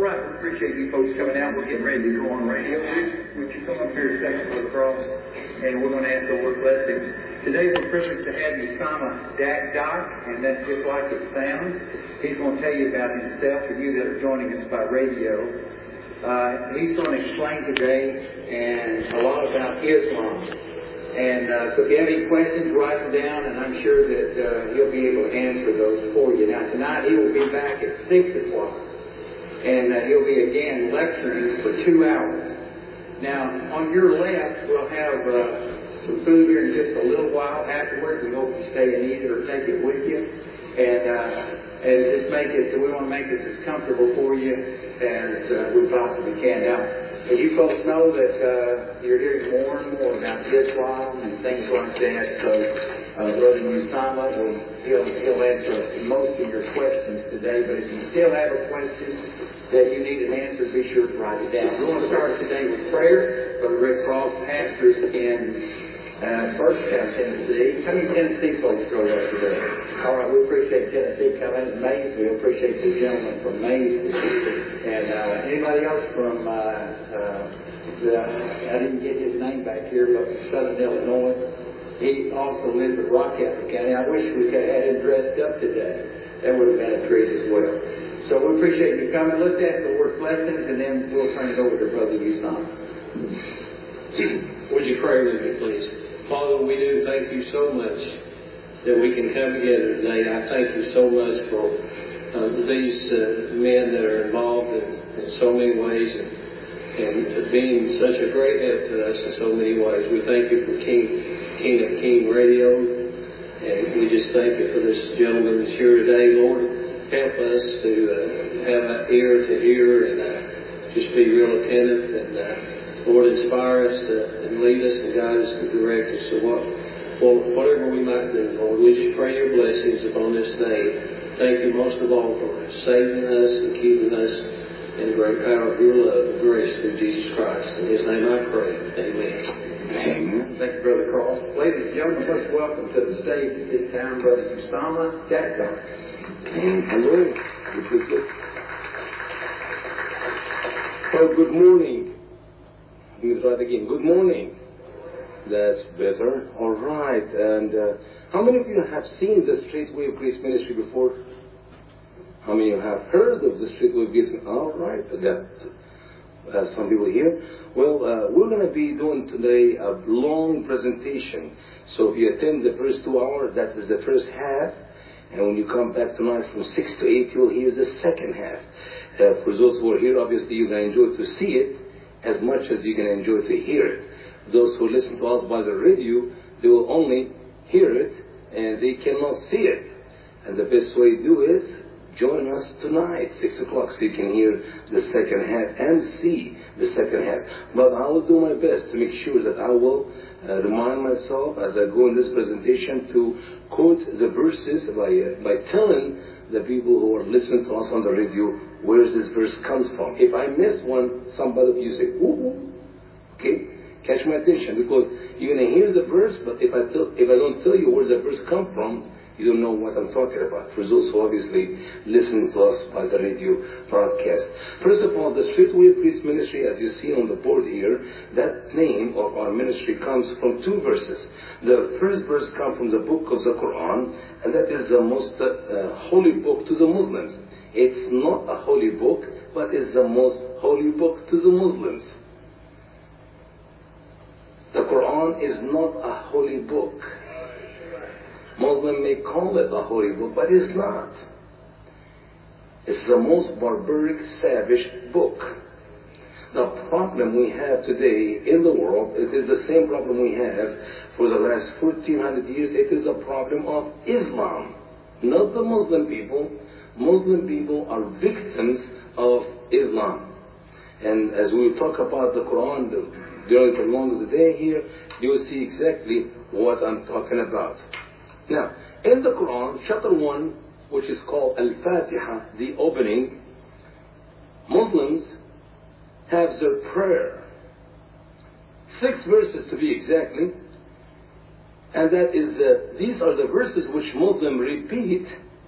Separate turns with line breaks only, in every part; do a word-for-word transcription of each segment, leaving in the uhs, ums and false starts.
right, we appreciate you folks coming out. We're getting ready to go on radio. Would you come up here a second for the cross? And we're going to ask the Lord blessings. Today we're privileged to have Usama Dakdock, and that's just like it sounds. He's going to tell you about himself for you that are joining us by radio. Uh, he's going to explain today and a lot about Islam. And uh, so if you have any questions, write them down, and I'm sure that uh, he'll be able to answer those for you. Now tonight he will be back at six o'clock, and uh, he'll be again lecturing for two hours. Now, on your left, we'll have uh, some food here in just a little while. Afterwards, we hope you stay and eat it or take it with you. And, uh, and just make it, we want to make this as comfortable for you as uh, we possibly can. Now, you folks know that uh, you're hearing more and more about Islam and things like that. So, uh, Brother Usama, will, he'll, he'll answer most of your questions today. But if you still have a question that you need an answer, be sure to write it down. We're going to start today with prayer. Brother Rick Cross, pastors in uh, Birchtown, Tennessee. How many Tennessee folks drove up today? All right, we appreciate Tennessee coming. Maysville, appreciate the gentleman from Maysville. And uh, anybody else from, uh, uh, the, I didn't get his name back here, but Southern Illinois. He also lives in Rockcastle County. I wish we could have had him dressed up today. That would have been a treat as well. So we appreciate you coming. Let's ask the Lord blessings, and then we'll turn it over to Brother Usama.
Would you pray with me, please? Father, we do thank you so much that we can come together today. I thank you so much for uh, these uh, men that are involved in, in so many ways and, and being such a great help to us in so many ways. We thank you for King, King of King Radio, and we just thank you for this gentleman that's here today, Lord. Help us to uh, have an ear to hear and uh, just be real attentive and uh, Lord, inspire us uh, and lead us and guide us and direct us to what, well, whatever we might do, Lord. We just pray your blessings upon this day. Thank you most of all for saving us and keeping us in the great power of your love and grace through Jesus Christ. In his name I pray. Amen.
Amen. Thank you, Brother Cross. Ladies and gentlemen, let's welcome to the stage at this time Brother Usama Dakdock.
Hello. This is good. Well, good morning. Let me try it again. Good morning. That's better. All right. And uh, how many of you have seen the Streetway of Grace Ministry before? How many of you have heard of the Streetway of Grace Ministry? All right. I got uh, some people here. Well, uh, we're going to be doing today a long presentation. So if you attend the first two hours, that is the first half. And when you come back tonight from six to eight, you'll hear the second half. Uh, for those who are here, obviously you're going to enjoy to see it as much as you're going to enjoy to hear it. Those who listen to us by the radio, they will only hear it and they cannot see it. And the best way to do is join us tonight, six o'clock, so you can hear the second half and see the second half. But I will do my best to make sure that I will uh, remind myself as I go in this presentation to quote the verses by, uh, by telling the people who are listening to us on the radio where this verse comes from. If I miss one, somebody of you say, ooh, ooh. Okay? Catch my attention, because you're going to hear the verse, but if I, tell, if I don't tell you where the verse comes from, you don't know what I'm talking about. For those who obviously listen to us by the radio broadcast. First of all, the Streetway of Grace Ministry, as you see on the board here, that name of our ministry comes from two verses. The first verse comes from the book of the Quran, and that is the most uh, holy book to the Muslims. It's not a holy book, but it's the most holy book to the Muslims. The Quran is not a holy book. Muslim may call it a holy book, but it's not. It's the most barbaric, savage book. The problem we have today in the world, it is the same problem we have for the last fourteen hundred years. It is a problem of Islam, not the Muslim people. Muslim people are victims of Islam. And as we talk about the Quran during the long of the day here, you will see exactly what I'm talking about. Now, in the Quran, chapter one, which is called Al-Fatiha, the opening, Muslims have their prayer. Six verses to be exactly. And that is the, these are the verses which Muslims repeat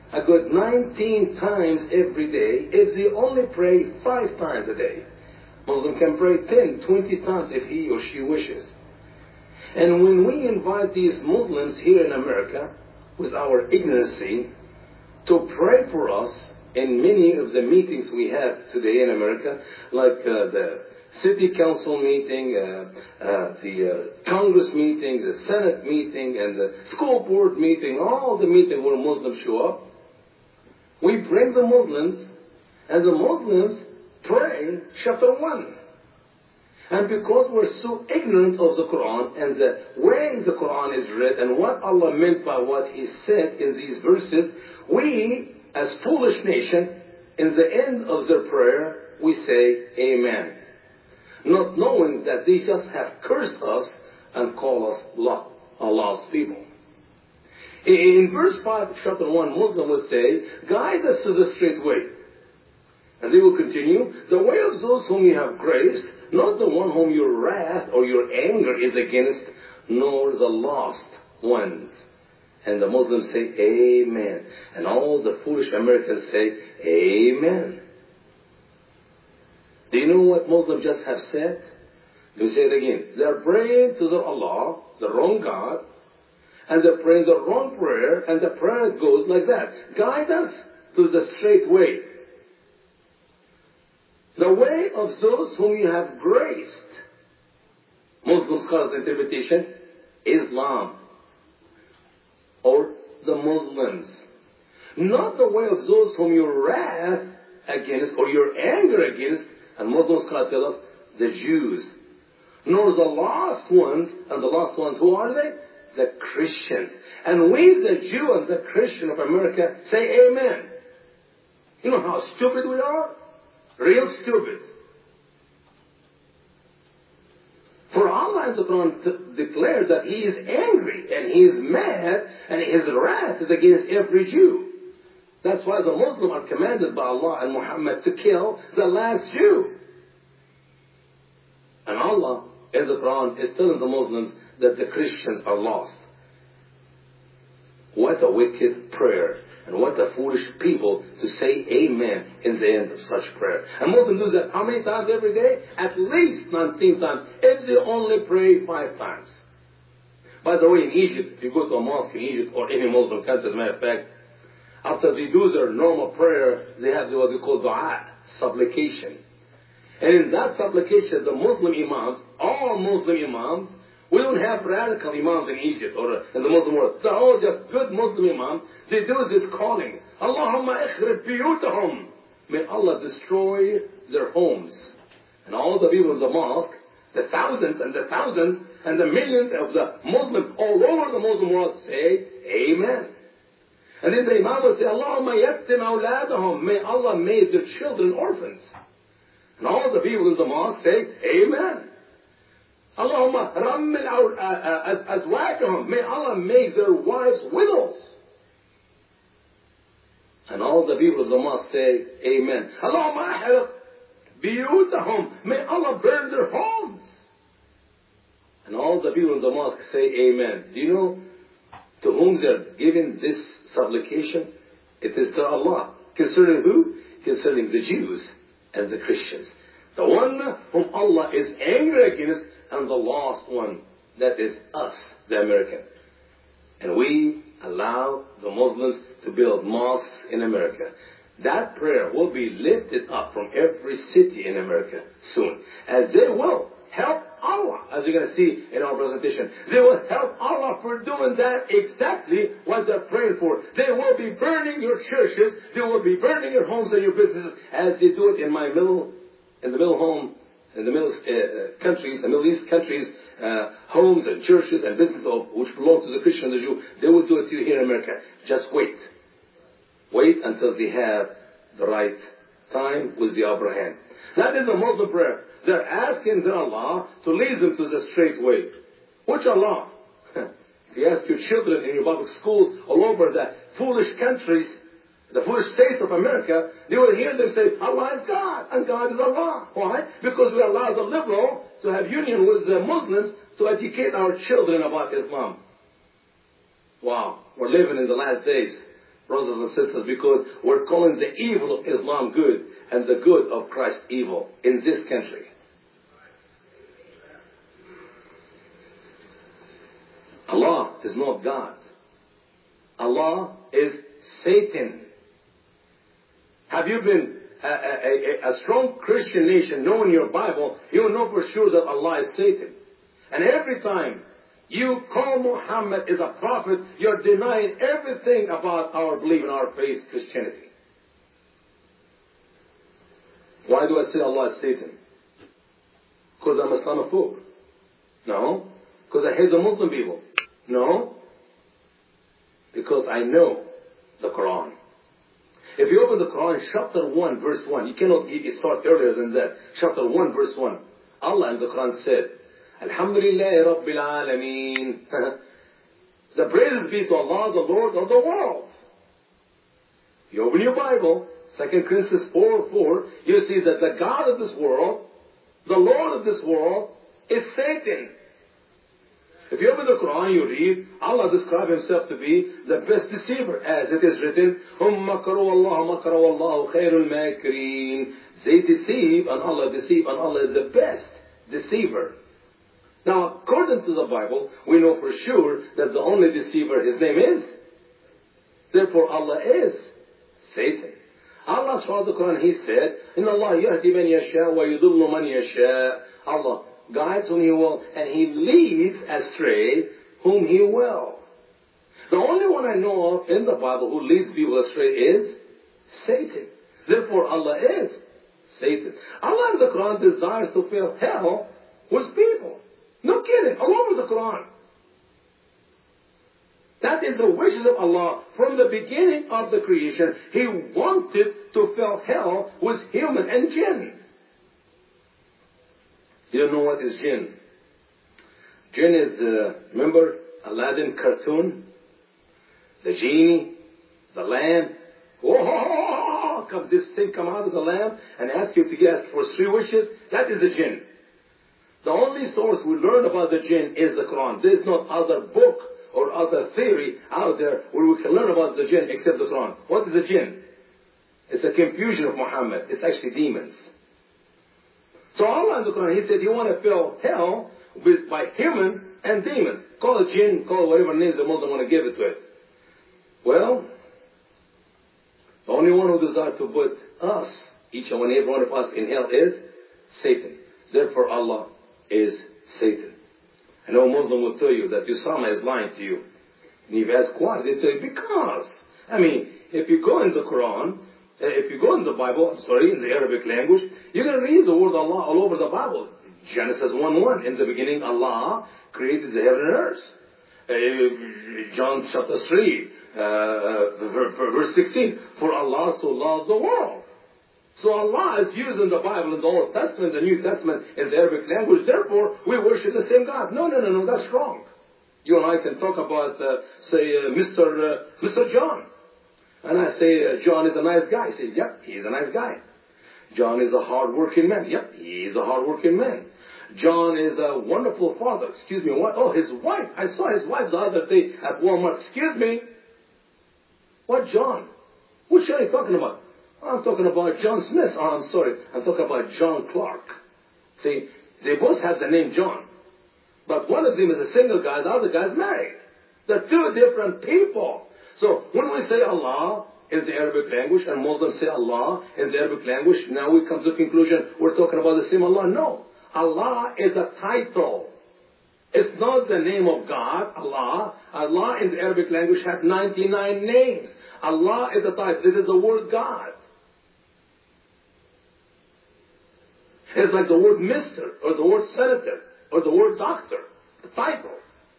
a good nineteen times every day if they only pray five times a day. Muslim can pray ten, twenty times if he or she wishes. And when we invite these Muslims here in America, with our ignorancy, to pray for us in many of the meetings we have today in America, like uh, the city council meeting, uh, uh, the uh, Congress meeting, the Senate meeting, and the school board meeting, all the meetings where Muslims show up, we bring the Muslims, and the Muslims pray chapter one. And because we're so ignorant of the Quran and the way the Quran is read and what Allah meant by what He said in these verses, we, as foolish nation, in the end of their prayer, we say, Amen. Not knowing that they just have cursed us and call us Allah's people. In verse five, chapter one, Muslim will say, guide us to the straight way. And they will continue, the way of those whom you have graced, not the one whom your wrath or your anger is against, nor the lost ones. And the Muslims say, Amen. And all the foolish Americans say, Amen. Do you know what Muslims just have said? Let me say it again. They're praying to the Allah, the wrong God, and they're praying the wrong prayer, and the prayer goes like that. Guide us to the straight way. The way of those whom you have graced. Muslim scholars' interpretation, Islam, or the Muslims. Not the way of those whom your wrath against, or your anger against, and Muslim scholars tell us, the Jews. Nor the lost ones, and the lost ones, who are they? The Christians. And we, the Jew and the Christian of America, say Amen. You know how stupid we are? Real stupid. For Allah in the Quran t- declared that He is angry and He is mad and His wrath is against every Jew. That's why the Muslims are commanded by Allah and Muhammad to kill the last Jew. And Allah in the Quran is telling the Muslims that the Christians are lost. What a wicked prayer. And what a foolish people to say Amen in the end of such prayer. And Muslims do that how many times every day? At least nineteen times. If they only pray five times. By the way, in Egypt, if you go to a mosque in Egypt or any Muslim country, as a matter of fact, after they do their normal prayer, they have what we call dua, supplication. And in that supplication, the Muslim imams, all Muslim imams, we don't have radical imams in Egypt or in the Muslim world. They're all just good Muslim imams. They do this calling. Allahumma ikhrib biyutahum. May Allah destroy their homes. And all the people in the mosque, the thousands and the thousands and the millions of the Muslims all over the Muslim world say, Amen. And then the imam will say, Allahumma yattim awladahum. May Allah make their children orphans. And all the people in the mosque say, Amen. Allahumma rammil azwajahum. May Allah make their wives widows. And all the people of the mosque say, Amen. Allahumma ahriq biyutahum. May Allah burn their homes. And all the people in the mosque say, Amen. Do you know to whom they're giving this supplication? It is to Allah. Concerning who? Concerning the Jews and the Christians. The one whom Allah is angry against, and the lost one, that is us, the American. And we allow the Muslims to build mosques in America. That prayer will be lifted up from every city in America soon, as they will help Allah, as you're going to see in our presentation. They will help Allah for doing that exactly what they're praying for. They will be burning your churches, they will be burning your homes and your businesses, as they do it in my middle, in the middle home, in the Middle uh, countries, the Middle East countries, uh, homes and churches and businesses of, which belong to the Christian and the Jew, they will do it to you here in America. Just wait. Wait until they have the right time with the upper hand. That is a Muslim prayer. They're asking their Allah to lead them to the straight way. Which Allah? If you ask your children in your public schools all over the foolish countries, the foolish states of America, they will hear them say, Allah is God, and God is Allah. Why? Because we allow the liberal to have union with the Muslims to educate our children about Islam. Wow, we're living in the last days. brothers and sisters, because we're calling the evil of Islam good and the good of Christ evil in this country. Allah is not God. Allah is Satan. Have you been a, a, a, a strong Christian nation knowing your Bible, you know for sure that Allah is Satan. And every time you call Muhammad is a prophet, you're denying everything about our belief in our faith, Christianity. Why do I say Allah is Satan? Because I'm Islamophobe? No. Because I hate the Muslim people? No. Because I know the Quran. If you open the Quran, chapter one, verse one, you cannot you start earlier than that. Chapter one, verse one. Allah in the Quran said, Alhamdulillahi Rabbil Alameen. The praises be to Allah, the Lord of the world. You open your Bible, Second Corinthians four four, you see that the God of this world, the Lord of this world, is Satan. If you open the Quran, you read, Allah describes himself to be the best deceiver, as it is written, Hum makaru Allah makaru Allahu khairul makirin. They deceive, and Allah deceive, and Allah is the best deceiver. Now, according to the Bible, we know for sure that the only deceiver, his name is. Therefore, Allah is Satan. Allah throughout the Quran, he said, Inna Allah yahdi man yasha wa yudullu man yasha. Allah guides whom he will, and he leads astray whom he will. The only one I know of in the Bible who leads people astray is Satan. Therefore, Allah is Satan. Allah in the Quran desires to fill hell with people. No kidding, along with the Quran. That is the wishes of Allah. From the beginning of the creation, He wanted to fill hell with human and jinn. You don't know what is jinn? Jinn is, uh, remember Aladdin cartoon? The genie, the lamp. Oh, come, this thing come out of the lamp and ask you to ask for three wishes. That is a jinn. The only source we learn about the jinn is the Quran. There is no other book or other theory out there where we can learn about the jinn except the Quran. What is a jinn? It's a confusion of Muhammad. It's actually demons. So Allah in the Quran, He said, you want to fill hell with, by human and demons. Call it jinn, call it whatever names the Muslim want to give it to it. Well, the only one who desires to put us, each and every one of us in hell is Satan. Therefore Allah is Satan. I know a Muslim will tell you that Usama is lying to you. And you've asked why? They tell you, because. I mean, if you go in the Quran, if you go in the Bible, I'm sorry, in the Arabic language, you're going to read the word Allah all over the Bible. Genesis one one, in the beginning Allah created the heaven and earth. Uh, John chapter three, uh, verse sixteen, for Allah so loved the world. So Allah is used in the Bible, in the Old Testament, the New Testament, in the Arabic language. Therefore, we worship the same God. No, no, no, no, that's wrong. You and I can talk about, uh, say, uh, Mister Uh, Mister John. And I say, uh, John is a nice guy. I say, yep, he's a nice guy. John is a hard-working man. Yep, he is a hard-working man. John is a wonderful father. Excuse me, what? Oh, his wife. I saw his wife the other day at Walmart. Excuse me. What John? Which John are you talking about? I'm talking about John Smith. Oh, I'm sorry. I'm talking about John Clark. See, they both have the name John. But one of them is a single guy, the other guy is married. They're two different people. So when we say Allah in the Arabic language and Muslims say Allah in the Arabic language, now we come to the conclusion we're talking about the same Allah. No. Allah is a title. It's not the name of God, Allah. Allah in the Arabic language has ninety-nine names. Allah is a title. This is the word God. It's like the word mister, or the word senator, or the word doctor. The title.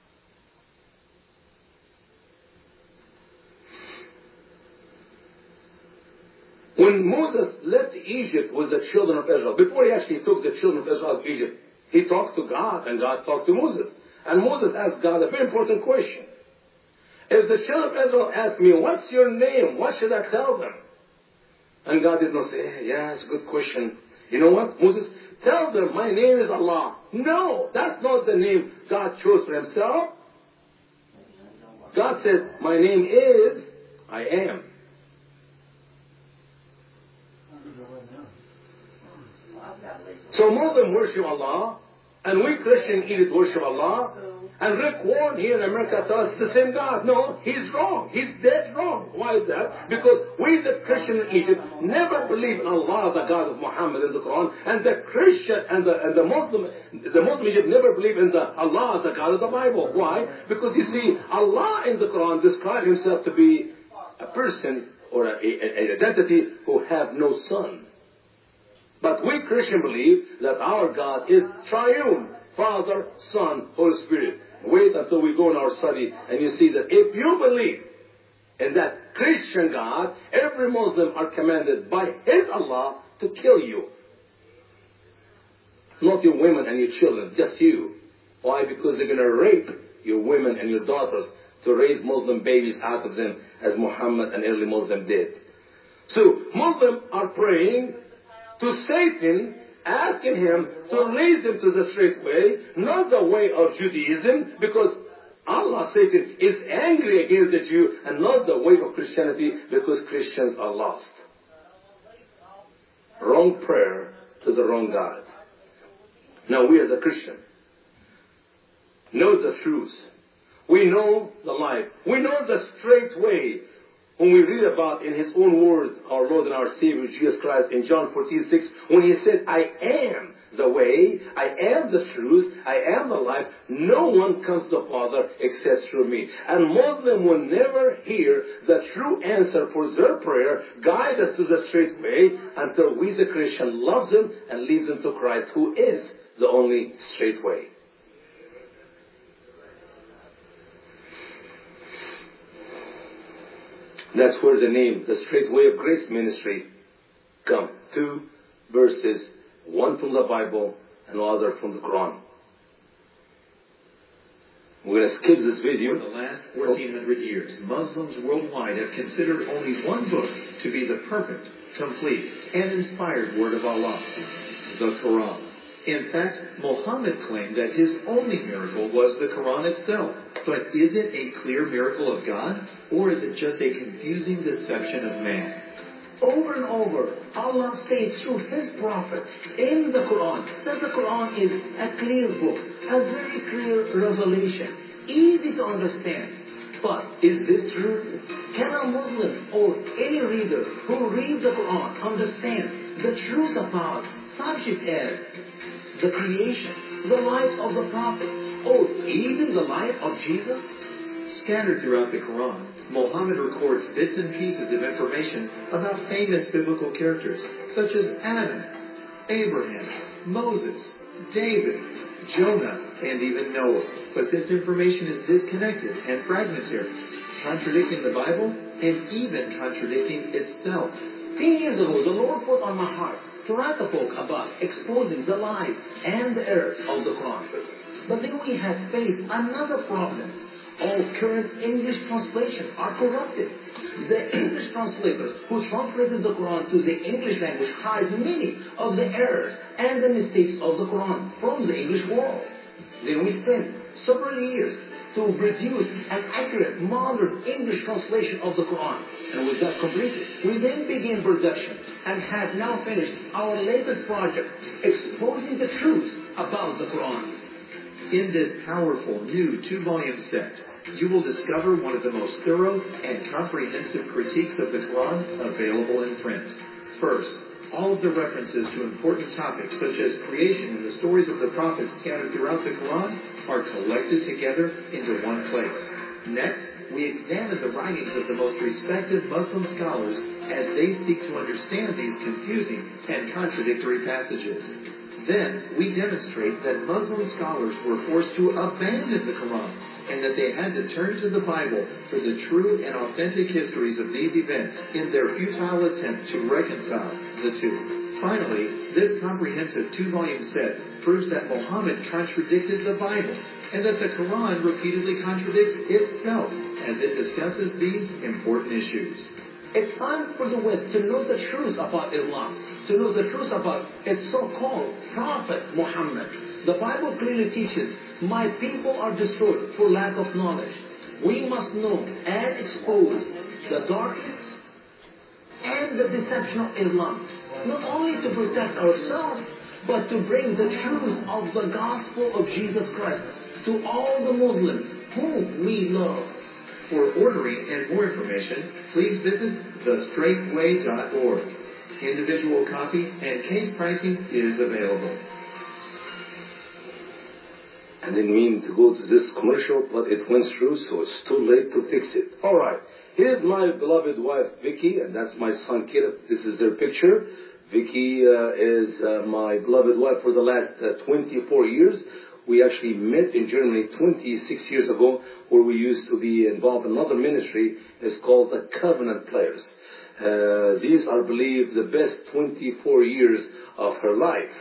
When Moses left Egypt with the children of Israel, before he actually took the children of Israel out of Egypt, he talked to God, and God talked to Moses. And Moses asked God a very important question. If the children of Israel ask me, what's your name? What should I tell them? And God did not say, hey, yeah, it's a good question. You know what, Moses? Tell them my name is Allah. No, that's not the name God chose for himself. God said, my name is I am. So Muslims worship Allah, and we Christian Egypt worship Allah, and Rick Warren here in America tells us the same God. No, he's wrong. He's dead wrong. Why is that? Because we, the Christian in Egypt, never believe in Allah, the God of Muhammad in the Quran, and the Christian and the, and the Muslim, the Muslim Egypt never believe in the Allah, the God of the Bible. Why? Because you see, Allah in the Quran describes himself to be a person or an identity who have no son. But we Christian believe that our God is triune, Father, Son, Holy Spirit. Wait until we go in our study and you see that if you believe in that Christian God, every Muslim are commanded by his Allah to kill you. Not your women and your children, just you. Why? Because they're going to rape your women and your daughters to raise Muslim babies out of them, as Muhammad and early Muslims did. So Muslims are praying to Satan, asking him to lead them to the straight way, not the way of Judaism, because Allah, Satan, is angry against the Jew, and not the way of Christianity, because Christians are lost. Wrong prayer to the wrong God. Now we as a Christian know the truth. We know the life. We know the straight way. When we read about in his own words, our Lord and our Savior Jesus Christ in John fourteen six, when he said, I am the way, I am the truth, I am the life, no one comes to the Father except through me. And Muslims will never hear the true answer for their prayer, guide us to the straight way, until we the Christian loves them and leads them to Christ, who is the only straight way. That's where the name, the Straight Way of Grace Ministry, come. Two verses, one from the Bible and the other from the Quran. We're going to skip this video.
For the last fourteen hundred years, Muslims worldwide have considered only one book to be the perfect, complete, and inspired word of Allah, the Quran. In fact, Muhammad claimed that his only miracle was the Quran itself. But is it a clear miracle of God, or is it just a confusing deception of man?
Over and over, Allah states through His Prophet in the Quran that the Quran is a clear book, a very clear revelation, easy to understand. But is this true? Can a Muslim or any reader who reads the Quran understand the truth about subject as the creation, the life of the Prophet, or even the life of Jesus?
Scattered throughout the Quran, Muhammad records bits and pieces of information about famous biblical characters such as Adam, Abraham, Moses, David, Jonah, and even Noah. But this information is disconnected and fragmentary, contradicting the Bible and even contradicting itself.
Ten years ago, the Lord put on my heart to write a book about exposing the lies and the errors of the Quran. But then we have faced another problem. All current English translations are corrupted. The English translators who translated the Quran to the English language hide many of the errors and the mistakes of the Quran from the English world. Then we spent several years to produce an accurate modern English translation of the Quran. And with that completed, we then began production and have now finished our latest project, exposing the truth about the Quran.
In this powerful new two-volume set, you will discover one of the most thorough and comprehensive critiques of the Quran available in print. First, all of the references to important topics such as creation and the stories of the prophets scattered throughout the Quran are collected together into one place. Next, we examine the writings of the most respected Muslim scholars as they seek to understand these confusing and contradictory passages. Then, we demonstrate that Muslim scholars were forced to abandon the Quran and that they had to turn to the Bible for the true and authentic histories of these events in their futile attempt to reconcile the two. Finally, this comprehensive two-volume set proves that Muhammad contradicted the Bible and that the Quran repeatedly contradicts itself as it discusses these important issues.
It's time for the West to know the truth about Islam, to know the truth about its so-called Prophet Muhammad. The Bible clearly teaches, my people are destroyed for lack of knowledge. We must know and expose the darkness and the deception of Islam. Not only to protect ourselves, but to bring the truth of the gospel of Jesus Christ to all the Muslims whom we love.
For ordering and more information, please visit the straight way dot org. Individual copy and case pricing is available.
I didn't mean to go to this commercial, but it went through, so it's too late to fix it. All right. Here's my beloved wife, Vicky, and that's my son, Caleb. This is her picture. Vicky uh, is uh, my beloved wife for the last uh, twenty-four years. We actually met in Germany twenty-six years ago, where we used to be involved in another ministry. It's called the Covenant Players. Uh, these are believed the best twenty-four years of her life.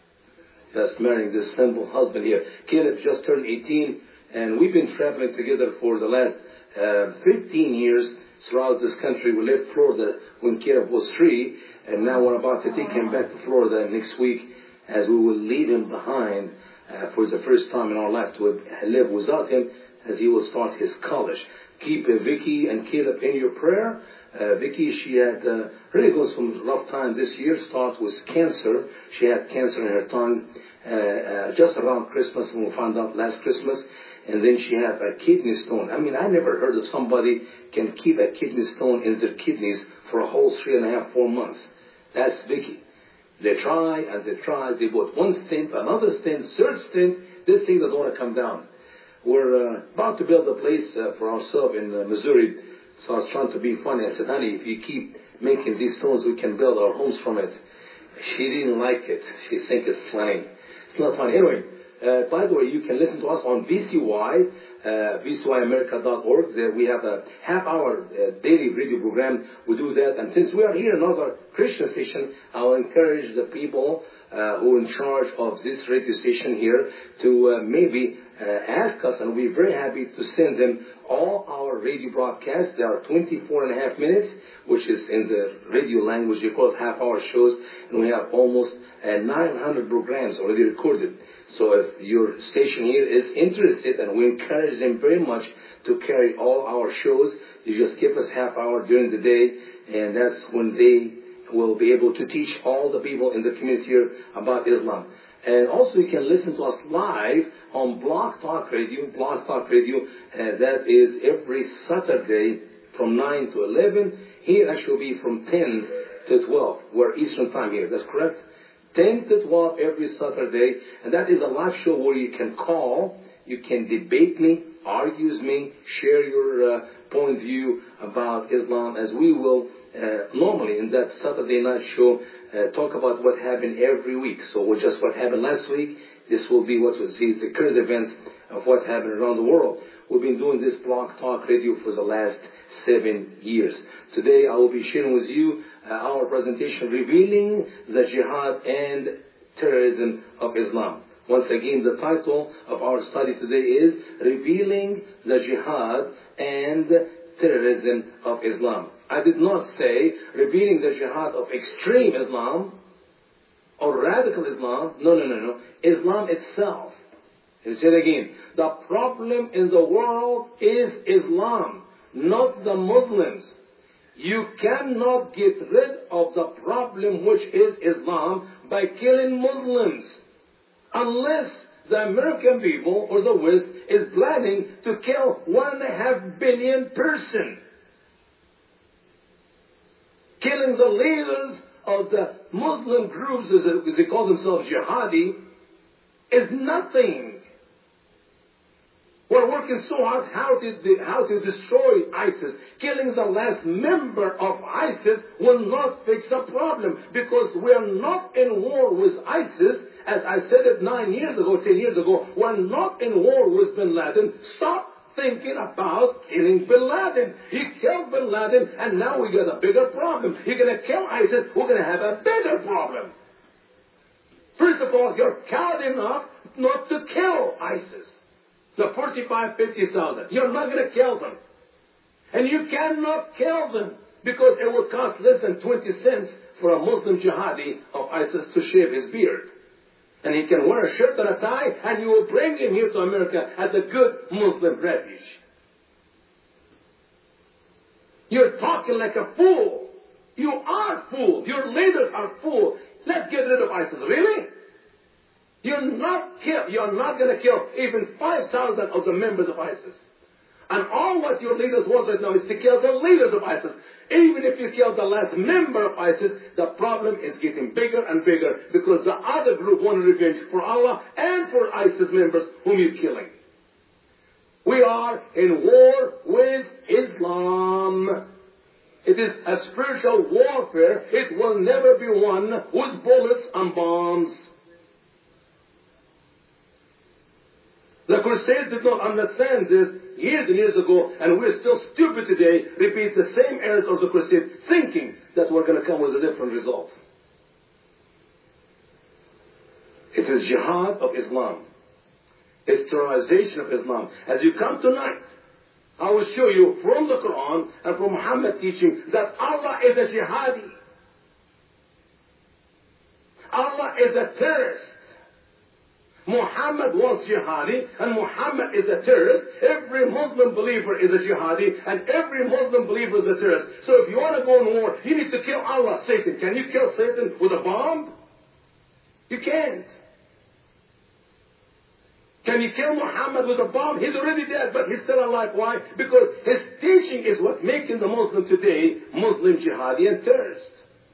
That's marrying this simple husband here. Caleb just turned eighteen, and we've been traveling together for the last uh, fifteen years throughout this country. We left Florida when Caleb was three, and now we're about to take him back to Florida next week, as we will leave him behind uh, for the first time in our life to live without him, as he will start his college. Keep uh, Vicky and Caleb in your prayer. Uh, Vicky, she had uh, really gone some rough time this year. Start with cancer. She had cancer in her tongue uh, uh, just around Christmas, when we found out last Christmas. And then she had a kidney stone. I mean, I never heard of somebody can keep a kidney stone in their kidneys for a whole three and a half, four months. That's Vicky. They try and they try. They put one stent, another stent, third stent. This thing doesn't want to come down. We're uh, about to build a place uh, for ourselves in uh, Missouri. So I was trying to be funny. I said, honey, if you keep making these stones, we can build our homes from it. She didn't like it. She thinks it's funny. It's not funny. Anyway, uh, by the way, you can listen to us on V C Y, uh, V C Y America dot org. There we have a half-hour uh, daily radio program. We do that. And since we are here in another Christian station, I'll encourage the people uh, who are in charge of this radio station here to uh, maybe uh, ask us, and we're very happy to send them all our radio broadcasts. They are twenty-four and a half minutes, which is in the radio language, you call it half-hour shows, and we have almost uh, nine hundred programs already recorded. So if your station here is interested, and we encourage them very much to carry all our shows, you just give us half hour during the day, and that's when they will be able to teach all the people in the community here about Islam. And also you can listen to us live on Blog Talk Radio. Blog Talk Radio, uh, that is every Saturday from nine to eleven. Here actually will be from ten to twelve. We're Eastern time here, that's correct? ten to twelve every Saturday. And that is a live show where you can call, you can debate me, argue with me, share your uh, point of view about Islam, as we will uh, normally in that Saturday night show uh, talk about what happened every week. So what just what happened last week, this will be what was the current events of what happened around the world. We've been doing this Blog Talk Radio for the last seven years. Today I will be sharing with you uh, our presentation, Revealing the Jihad and Terrorism of Islam. Once again, the title of our study today is Revealing the Jihad and Terrorism of Islam. I did not say revealing the jihad of extreme Islam or radical Islam. No, no, no, no. Islam itself. He said again, the problem in the world is Islam, not the Muslims. You cannot get rid of the problem which is Islam by killing Muslims, unless the American people or the West is planning to kill one and a half billion person. Killing the leaders of the Muslim groups, as they call themselves jihadi, is nothing. We're working so hard how to, how to destroy ISIS. Killing the last member of ISIS will not fix the problem, because we are not in war with ISIS. As I said it nine years ago, ten years ago, we're not in war with Bin Laden. Stop thinking about killing Bin Laden. He killed Bin Laden, and now we got a bigger problem. You're going to kill ISIS, we're going to have a bigger problem. First of all, you're coward enough not to kill ISIS. The forty-five, fifty thousand. You're not going to kill them. And you cannot kill them, because it will cost less than twenty cents for a Muslim jihadi of ISIS to shave his beard. And he can wear a shirt and a tie, and you will bring him here to America as a good Muslim refuge. You're talking like a fool. You are fools. Your leaders are fools. Let's get rid of ISIS. Really? You're not kill. You're not going to kill even five thousand of the members of ISIS. And all what your leaders want right now is to kill the leaders of ISIS. Even if you kill the last member of ISIS, the problem is getting bigger and bigger because the other group want revenge for Allah and for ISIS members whom you're killing. We are in war with Islam. It is a spiritual warfare. It will never be won with bullets and bombs. The Crusades did not understand this years and years ago, and we're still stupid today, repeat the same errors of the Crusades, thinking that we're going to come with a different result. It is jihad of Islam. It's terrorization of Islam. As you come tonight, I will show you from the Quran and from Muhammad teaching that Allah is a jihadi. Allah is a terrorist. Muhammad was jihadi and Muhammad is a terrorist. Every Muslim believer is a jihadi and every Muslim believer is a terrorist. So if you want to go in war, you need to kill Allah, Satan. Can you kill Satan with a bomb? You can't. Can you kill Muhammad with a bomb? He's already dead, but he's still alive. Why? Because his teaching is what making the Muslim today Muslim jihadi and terrorist.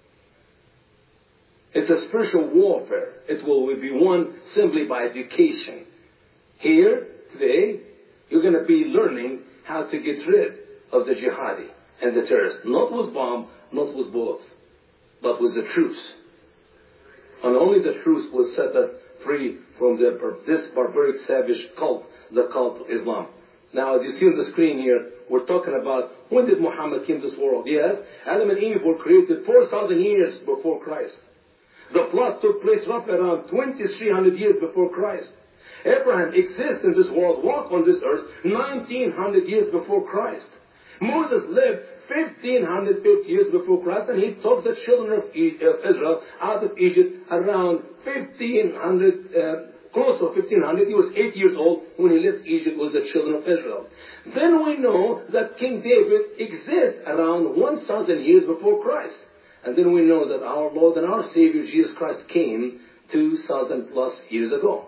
It's a spiritual warfare. It will be won simply by education. Here, today, you're going to be learning how to get rid of the jihadi and the terrorists. Not with bomb, not with bullets, but with the truth. And only the truth will set us free from the, this barbaric, savage cult, the cult of Islam. Now, as you see on the screen here, we're talking about when did Muhammad came to this world? Yes, Adam and Eve were created four thousand years before Christ. The flood took place roughly around twenty-three hundred years before Christ. Abraham exists in this world, walked on this earth, nineteen hundred years before Christ. Moses lived fifteen fifty years before Christ, and he took the children of Israel out of Egypt around fifteen hundred, uh, close to fifteen hundred. He was eight years old when he left Egypt with the children of Israel. Then we know that King David exists around one thousand years before Christ. And then we know that our Lord and our Savior Jesus Christ came two thousand plus years ago.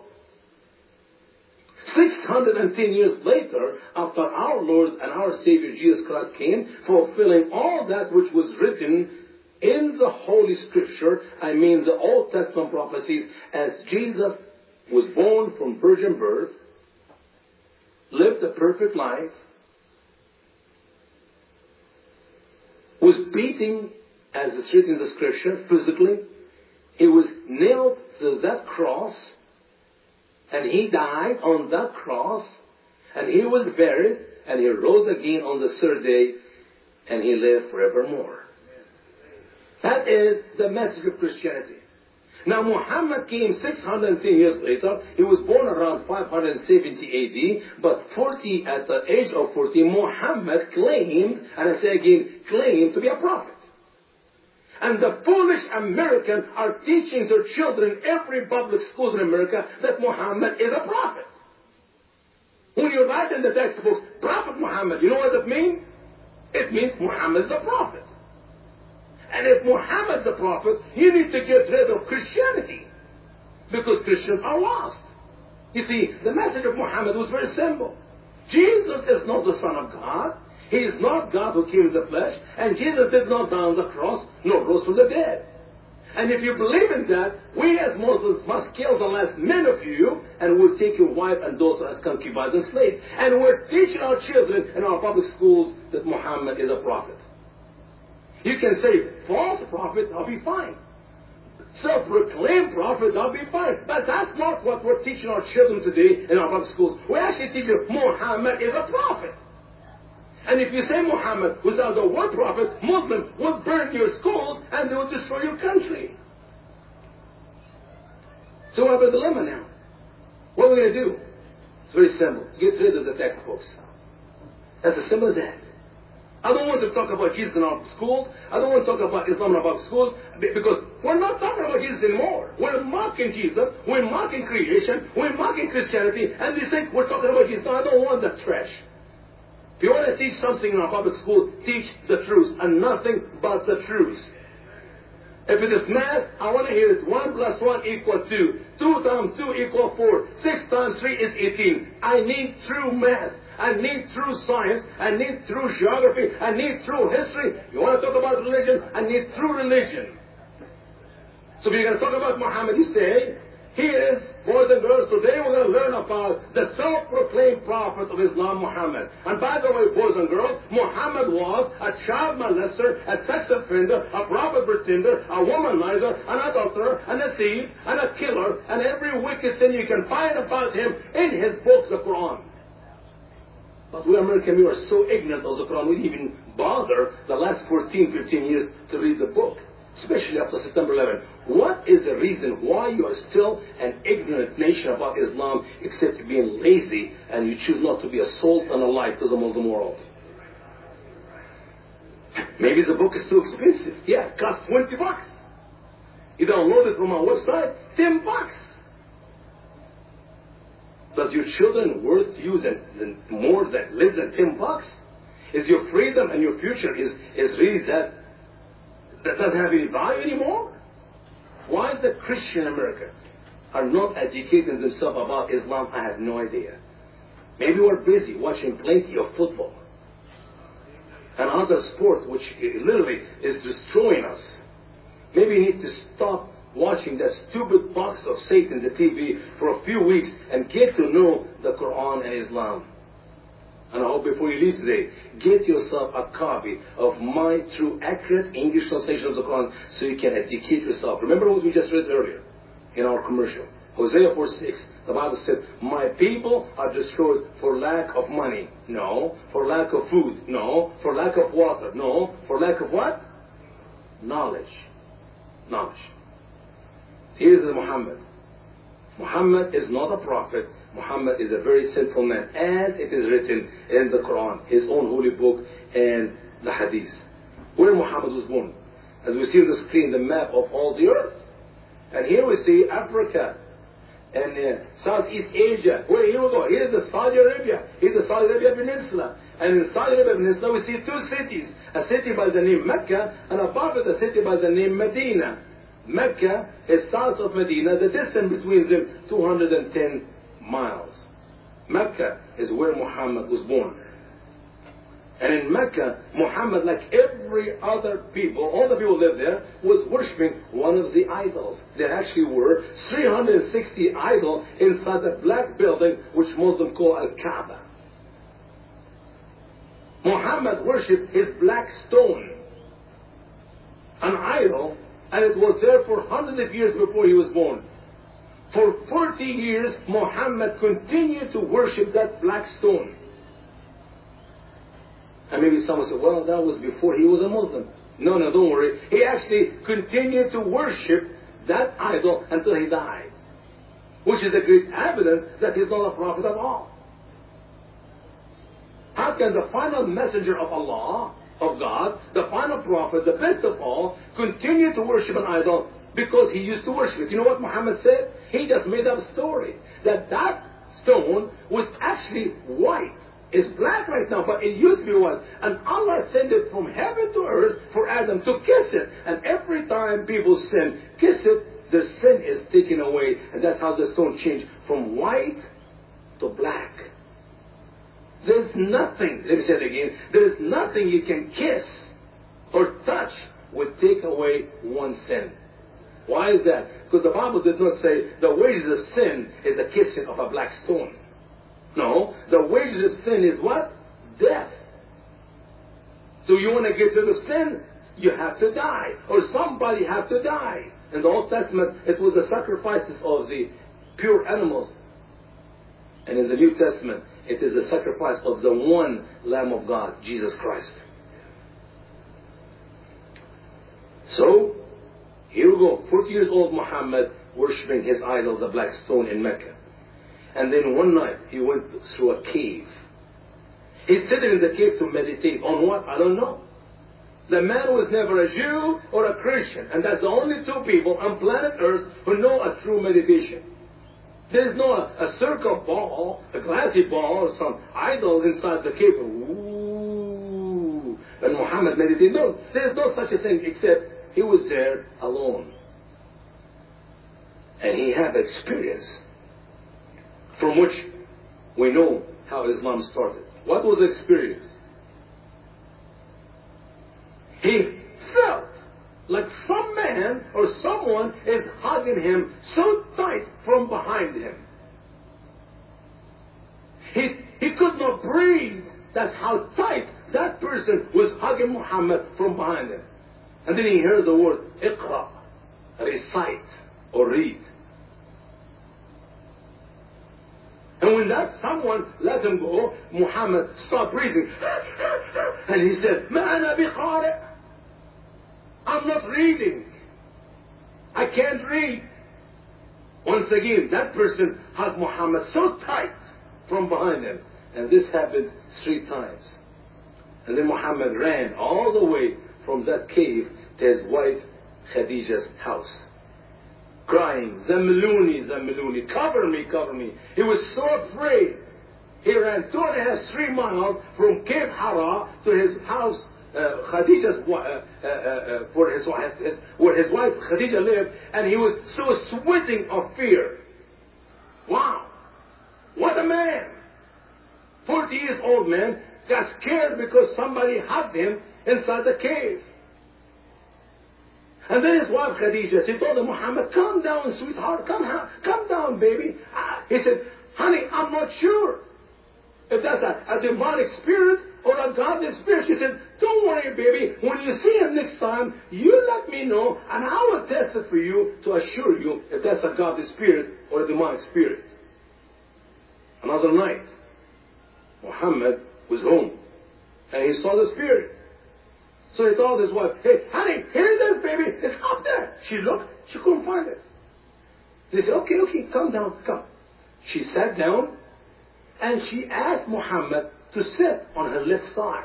six hundred ten years later, after our Lord and our Savior Jesus Christ came, fulfilling all that which was written in the Holy Scripture, I mean the Old Testament prophecies, as Jesus was born from virgin birth, lived a perfect life, was beaten as it's written in the Scripture, physically. He was nailed to that cross, and he died on that cross, and he was buried, and he rose again on the third day, and he lived forevermore. That is the message of Christianity. Now, Muhammad came six hundred ten years later. He was born around five hundred seventy A D, but forty, at the age of forty, Muhammad claimed, and I say again, claimed to be a prophet. And the foolish Americans are teaching their children in every public school in America that Muhammad is a prophet. When you write in the textbooks, Prophet Muhammad, you know what it means? It means Muhammad is a prophet. And if Muhammad is a prophet, you need to get rid of Christianity. Because Christians are lost. You see, the message of Muhammad was very simple. Jesus is not the Son of God. He is not God who came in the flesh, and Jesus did not die on the cross, nor rose from the dead. And if you believe in that, we as Muslims must kill the last men of you, and we'll take your wife and daughter as concubines and slaves. And we're teaching our children in our public schools that Muhammad is a prophet. You can say, false prophet, I'll be fine. Self-proclaimed prophet, I'll be fine. But that's not what we're teaching our children today in our public schools. We actually teach them Muhammad is a prophet. And if you say Muhammad without the word prophet, Muslims will burn your schools and they will destroy your country. So we have a dilemma now. What are we going to do? It's very simple. Get rid of the textbooks. That's as simple as that. I don't want to talk about Jesus in our schools. I don't want to talk about Islam in our schools, because we're not talking about Jesus anymore. We're mocking Jesus. We're mocking creation. We're mocking Christianity. And they think we're talking about Jesus. No, I don't want that trash. If you want to teach something in a public school, teach the truth and nothing but the truth. If it is math, I want to hear it. One plus one equals two. Two times two equals four. Six times three is eighteen. I need true math. I need true science. I need true geography. I need true history. You want to talk about religion? I need true religion. So if you're going to talk about Muhammad, you say, he is, boys and girls, today we're going to learn about the self-proclaimed prophet of Islam, Muhammad. And by the way, boys and girls, Muhammad was a child molester, a sex offender, a prophet pretender, a womanizer, an adulterer, and a thief, and a killer, and every wicked thing you can find about him in his books, the Quran. But we American, we are so ignorant of the Quran, we didn't even bother the last fourteen, fifteen years to read the book. Especially after September eleventh. What is the reason why you are still an ignorant nation about Islam except being lazy and you choose not to be a salt and a light to the Muslim world? Maybe the book is too expensive. Yeah, it costs twenty bucks. You download it from our website, ten bucks. Does your children worth you than, than more than less than ten bucks? Is your freedom and your future is, is really that that doesn't have any value anymore? Why the Christian America are not educating themselves about Islam, I have no idea. Maybe we're busy watching plenty of football and other sports which literally is destroying us. Maybe you need to stop watching that stupid box of Satan, the T V, for a few weeks and get to know the Quran and Islam. And I hope before you leave today, get yourself a copy of my true, accurate English translation of the Quran so you can educate yourself. Remember what we just read earlier in our commercial. Hosea four six, the Bible said, my people are destroyed for lack of money. No. For lack of food. No. For lack of water. No. For lack of what? Knowledge. Knowledge. Here's the Muhammad. Muhammad is not a prophet. Muhammad is a very sinful man, as it is written in the Quran, his own holy book, and the Hadith. Where Muhammad was born. As we see on the screen, the map of all the earth. And here we see Africa and uh, Southeast Asia. Where here we go. Here is the Saudi Arabia. Here is the Saudi Arabia Peninsula. And in Saudi Arabia Peninsula, we see two cities. A city by the name Mecca, and above it a city by the name Medina. Mecca is south of Medina. The distance between them, two hundred ten miles. Mecca is where Muhammad was born. And in Mecca, Muhammad, like every other people, all the people who lived there, was worshipping one of the idols. There actually were three hundred sixty idols inside the black building, which Muslims call Al-Kaaba. Muhammad worshipped his black stone, an idol, and it was there for hundreds of years before he was born. For forty years, Muhammad continued to worship that black stone. And maybe someone said, well, that was before he was a Muslim. No, no, don't worry. He actually continued to worship that idol until he died. Which is a great evidence that he's not a prophet at all. How can the final messenger of Allah, of God, the final prophet, the best of all, continue to worship an idol because he used to worship it? You know what Muhammad said? He just made up a story that that stone was actually white. It's black right now, but it used to be white. And Allah sent it from heaven to earth for Adam to kiss it. And every time people sin, kiss it, the sin is taken away. And that's how the stone changed from white to black. There's nothing, let me say it again, there's nothing you can kiss or touch would take away one sin. Why is that? Because the Bible did not say the wages of sin is the kissing of a black stone. No, the wages of sin is what? Death. So you want to get rid of sin, you have to die. Or somebody have to die. In the Old Testament, it was the sacrifices of the pure animals. And in the New Testament, it is the sacrifice of the one Lamb of God, Jesus Christ. So, here we go. forty years old Muhammad worshipping his idol, the black stone in Mecca. And then one night, he went through a cave. He's sitting in the cave to meditate. On what? I don't know. The man was never a Jew or a Christian. And that's the only two people on planet Earth who know a true meditation. There's no a, a circle ball, a glassy ball, or some idol inside the cave. Ooh, And Muhammad meditated. No, there's no such a thing except he was there alone. And he had experience from which we know how Islam started. What was the experience? He felt like some man or someone is hugging him so tight from behind him. He, he could not breathe. That's how tight that person was hugging Muhammad from behind him. And then he heard the word Iqra, recite or read. And when that someone let him go, Muhammad stopped breathing. And he said, Ma ana biqari'. I'm not reading. I can't read. Once again, that person hugged Muhammad so tight from behind him. And this happened three times. And then Muhammad ran all the way from that cave to his wife Khadija's house, crying, Zammiluni, Zammiluni, cover me, cover me. He was so afraid. He ran two and a half, three miles from Cave Hara to his house, uh, Khadija's, uh, uh, uh, for his wife, his, where his wife Khadija lived, and he was so sweating of fear. Wow, what a man! Forty years old man got scared because somebody hugged him inside the cave. And then his wife Khadija, she told him, Muhammad, calm down, sweetheart, come, come down, baby. He said, honey, I'm not sure if that's a, a demonic spirit or a godly spirit. She said, don't worry, baby. When you see him next time, you let me know, and I will test it for you to assure you if that's a godly spirit or a demonic spirit. Another night, Muhammad was home, and he saw the spirit. So he told his wife, hey, honey, here it is, baby. It's up there. She looked. She couldn't find it. They said, okay, okay, come down, come. She sat down, and she asked Muhammad to sit on her left side.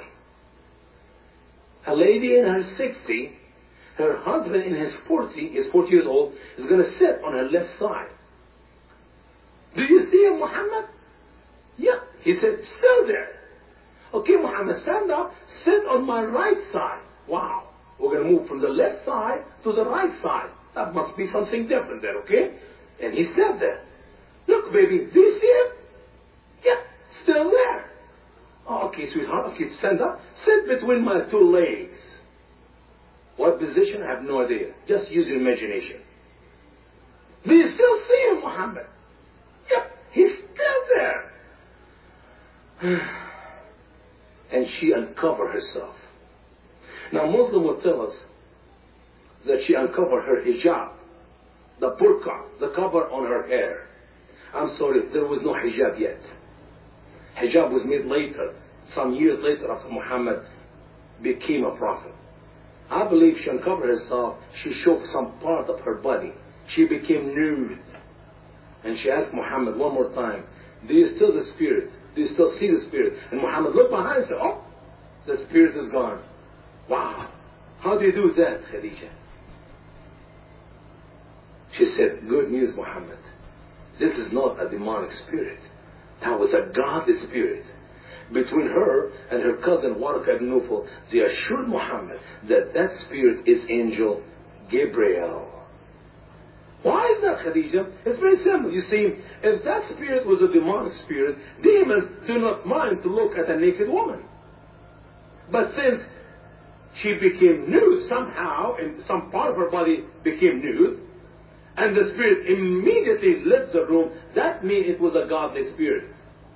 A lady in her sixties, her husband in his forty, is forty years old, is going to sit on her left side. Do you see him, Muhammad? Yeah. He said, still there. Okay, Muhammad, stand up, sit on my right side. Wow. We're going to move from the left side to the right side. That must be something different there, okay? And he said that. Look, baby, do you see him? Yeah, still there. Oh, okay, sweetheart, okay, stand up. Sit between my two legs. What position? I have no idea. Just use your imagination. Do you still see him, Muhammad? Yep, he's still there. And she uncovered herself. Now, Muslim will tell us that she uncovered her hijab, the burqa, the cover on her hair. I'm sorry, there was no hijab yet. Hijab was made later, some years later after Muhammad became a prophet. I believe she uncovered herself, she showed some part of her body. She became nude. And she asked Muhammad one more time, do you still the spirit? Do you still see the spirit? And Muhammad looked behind and said, oh, the spirit is gone. Wow. How do you do that, Khadija? She said, good news, Muhammad. This is not a demonic spirit. That was a godly spirit. Between her and her cousin Warqa ibn Nawfal, they assured Muhammad that that spirit is angel Gabriel. Why is that, Khadija? It's very simple. You see, if that spirit was a demonic spirit, demons do not mind to look at a naked woman. But since she became nude somehow, and some part of her body became nude, and the spirit immediately left the room, that means it was a godly spirit.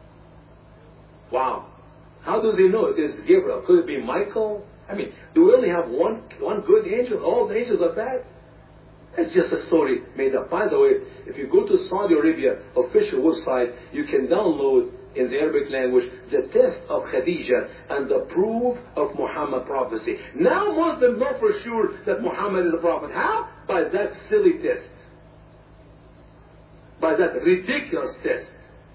Wow. How does he know it is Gabriel? Could it be Michael? I mean, do we only have one, one good angel? All the angels are bad? It's just a story made up. By the way, if you go to Saudi Arabia official website, you can download in the Arabic language the test of Khadija and the proof of Muhammad prophecy. Now Muslims know for sure that Muhammad is a prophet. How? By that silly test. By that ridiculous test.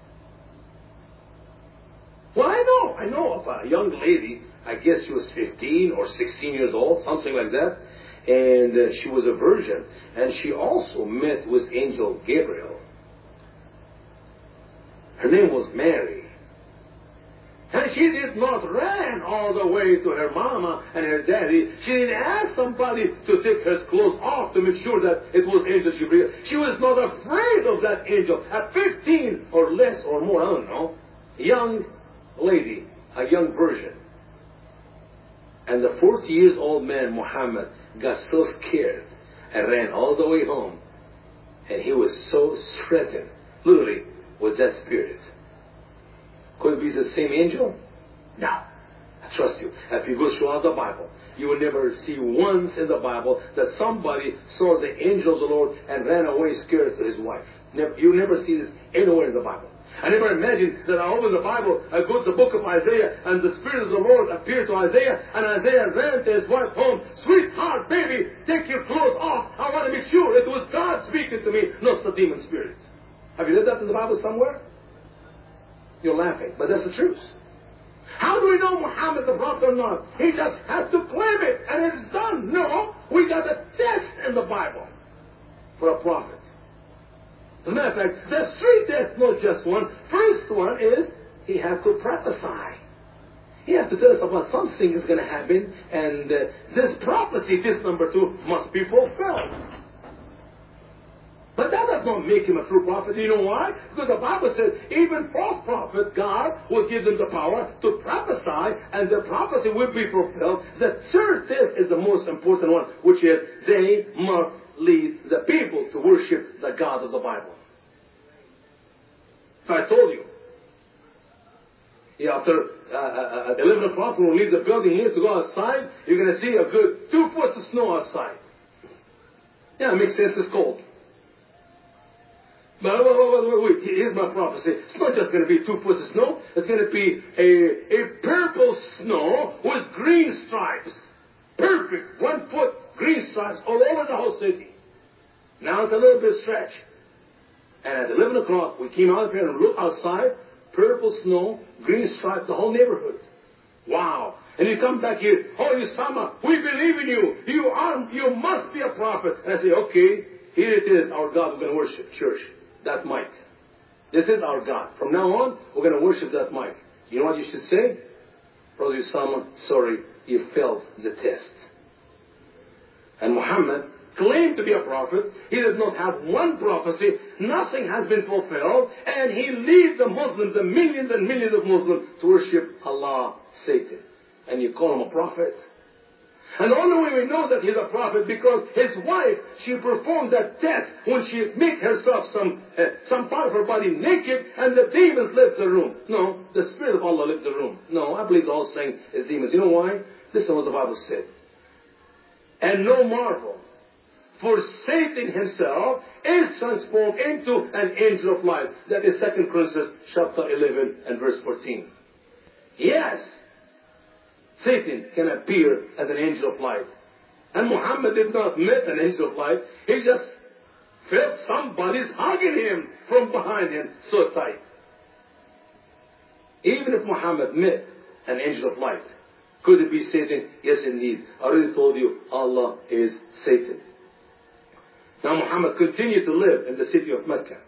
Well, I know, I know of a young lady, I guess she was fifteen or sixteen years old, something like that. And uh, she was a virgin. And she also met with angel Gabriel. Her name was Mary. And she did not run all the way to her mama and her daddy. She didn't ask somebody to take her clothes off to make sure that it was Angel Gabriel. She was not afraid of that angel. At fifteen or less or more, I don't know, young lady, a young virgin. And the forty years old man, Muhammad, got so scared and ran all the way home. And he was so threatened, literally, with that spirit. Could it be the same angel? No. I trust you. If you go throughout the Bible, you will never see once in the Bible that somebody saw the angel of the Lord and ran away scared to his wife. Never, you never see this anywhere in the Bible. I never imagined that I open the Bible, I go to the book of Isaiah, and the Spirit of the Lord appeared to Isaiah, and Isaiah ran to his wife home. Sweetheart, baby, take your clothes off. I want to make sure it was God speaking to me, not the demon spirits. Have you read that in the Bible somewhere? You're laughing, but that's the truth. How do we know Muhammad the prophet or not? He just has to claim it, and it's done. No, we got a test in the Bible for a prophet. As a matter of fact, there's three tests, not just one. First one is he has to prophesy. He has to tell us about something is going to happen, and uh, this prophecy, this number two, must be fulfilled. But that does not make him a true prophet. You know why? Because the Bible says even false prophets, God will give them the power to prophesy, and the prophecy will be fulfilled. The third test is the most important one, which is they must lead the people to worship the God of the Bible. So I told you, yeah, after uh, at eleven o'clock when we leave the building here to go outside, you're going to see a good two foot of snow outside. Yeah, it makes sense, it's cold. But wait, wait, wait, wait, here's my prophecy. It's not just going to be two foot of snow. It's going to be a, a purple snow with green stripes. Perfect. One foot green stripes all over the whole city. Now it's a little bit stretch. And at eleven o'clock, we came out here and looked outside. Purple snow, green stripes, the whole neighborhood. Wow. And you come back here. Oh, Usama, we believe in you. You are, you must be a prophet. And I say, okay, here it is, our God we're going to worship. Church. That's Mike. This is our God. From now on, we're going to worship that Mike. You know what you should say? Brother Usama, sorry, you failed the test. And Muhammad claimed to be a prophet. He did not have one prophecy. Nothing has been fulfilled. And he leads the Muslims, the millions and millions of Muslims, to worship Allah, Satan. And you call him a prophet? And the only way we know that he's a prophet because his wife, she performed that test when she made herself some uh, some part of her body naked and the demons left the room. No, the Spirit of Allah left the room. No, I believe the whole thing is demons. You know why? Listen to what the Bible said. And no marvel, for Satan himself is transformed into an angel of light. That is Second Corinthians chapter eleven and verse fourteen. Yes. Satan can appear as an angel of light. And Muhammad did not meet an angel of light. He just felt somebody's hugging him from behind him so tight. Even if Muhammad met an angel of light, could it be Satan? Yes, indeed. I already told you, Allah is Satan. Now Muhammad continued to live in the city of Mecca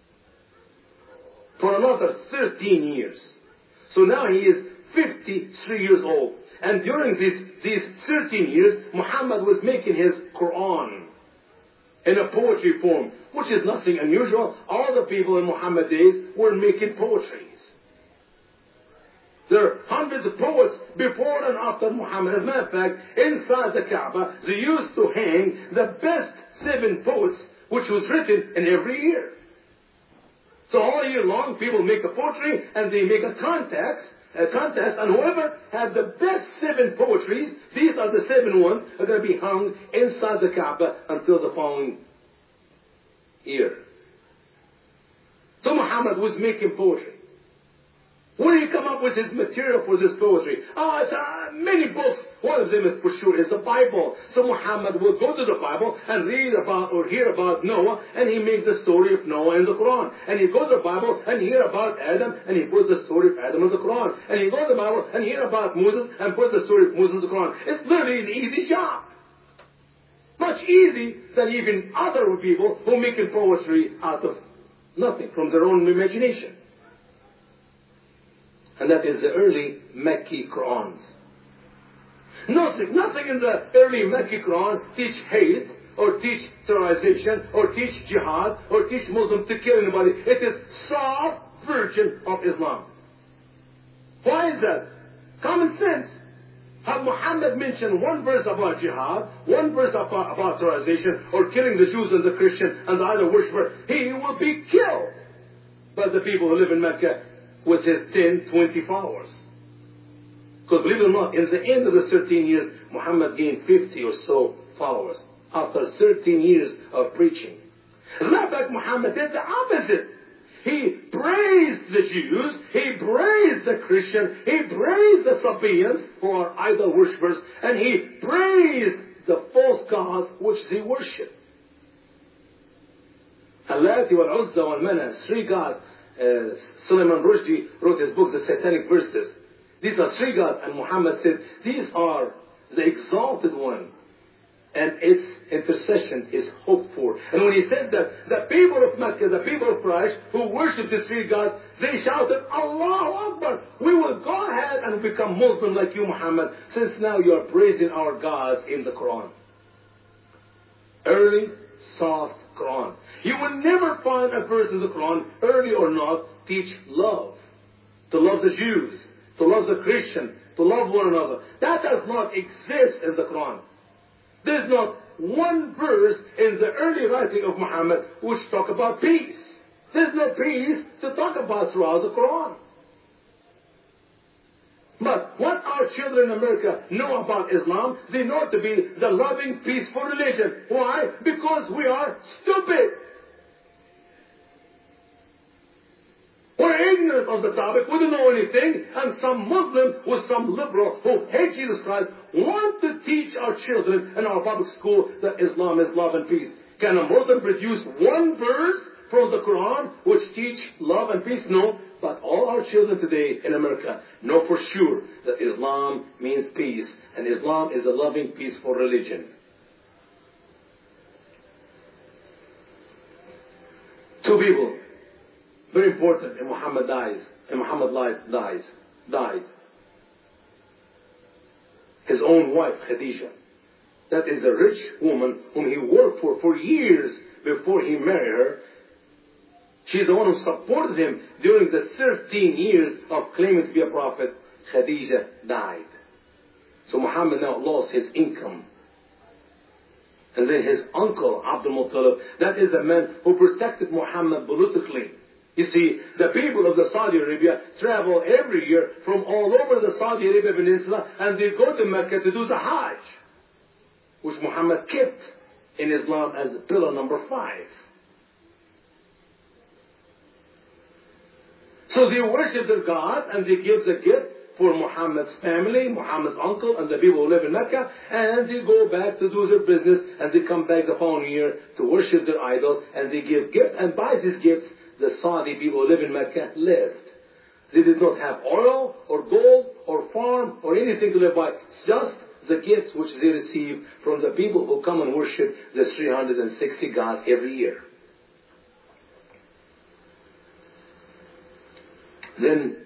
for another thirteen years. So now he is fifty-three years old. And during these, these thirteen years, Muhammad was making his Quran in a poetry form, which is nothing unusual. All the people in Muhammad's days were making poetries. There are hundreds of poets before and after Muhammad. As a matter of fact, inside the Kaaba, they used to hang the best seven poets, which was written in every year. So all year long, people make a poetry and they make a contest. A contest, and whoever has the best seven poetries, these are the seven ones, are going to be hung inside the Kaaba until the following year. So Muhammad was making poetry. Where did he come up with his material for this poetry? Ah, it's, uh, many books. One of them is for sure is the Bible. So Muhammad will go to the Bible and read about or hear about Noah, and he makes the story of Noah in the Quran. And he goes to the Bible and hear about Adam, and he puts the story of Adam in the Quran. And he goes to the Bible and hear about Moses and puts the story of Moses in the Quran. It's literally an easy job. Much easier than even other people who are making poetry out of nothing, from their own imagination. And that is the early Mecca Qur'ans. Nothing, nothing in the early Mecca Quran teach hate, or teach terrorization, or teach jihad, or teach Muslims to kill anybody. It is soft version of Islam. Why is that? Common sense. Have Muhammad mentioned one verse about jihad, one verse about, about terrorization, or killing the Jews and the Christian and the idol worshiper, he will be killed by the people who live in Mecca with his ten, twenty followers. Because believe it or not, in the end of the thirteen years, Muhammad gained fifty or so followers. After thirteen years of preaching. As a matter of fact, Muhammad did the opposite. He praised the Jews, he praised the Christians, he praised the Sabians, who are idol worshippers, and he praised the false gods which they worship. Allati wal Uzza wal Manat, three gods. Uh, Salman Rushdie wrote his book, The Satanic Verses. These are three gods, and Muhammad said, these are the exalted one, and its intercession is hoped for. And when he said that, the people of Mecca, the people of Quraysh, who worship the three gods, they shouted, Allahu Akbar, we will go ahead and become Muslim like you, Muhammad, since now you are praising our gods in the Quran. Early, soft Quran. You will never find a verse in the Quran, early or not, teach love. To love the Jews, to love the Christian, to love one another. That does not exist in the Quran. There's not one verse in the early writing of Muhammad which talk about peace. There's no peace to talk about throughout the Quran. But what our children in America know about Islam, they know it to be the loving, peaceful religion. Why? Because we are stupid. We're ignorant of the topic, we don't know anything, and some Muslim with some liberal who hate Jesus Christ want to teach our children in our public school that Islam is love and peace. Can a Muslim produce one verse from the Quran which teach love and peace? No. But all our children today in America know for sure that Islam means peace, and Islam is a loving, peaceful religion. Two people, very important, and Muhammad dies, and Muhammad life dies, died. His own wife, Khadija. That is a rich woman whom he worked for for years before he married her. She's the one who supported him during the thirteen years of claiming to be a prophet. Khadija died. So Muhammad now lost his income. And then his uncle, Abdul Muttalib, that is a man who protected Muhammad politically. You see, the people of the Saudi Arabia travel every year from all over the Saudi Arabia Peninsula, and they go to Mecca to do the Hajj, which Muhammad kept in Islam as pillar number five. So they worship their God, and they give the gift for Muhammad's family, Muhammad's uncle, and the people who live in Mecca, and they go back to do their business, and they come back the following year to worship their idols, and they give gifts, and by these gifts, the Saudi people who live in Mecca lived. They did not have oil, or gold, or farm, or anything to live by. It's just the gifts which they receive from the people who come and worship the three hundred sixty gods every year. Then,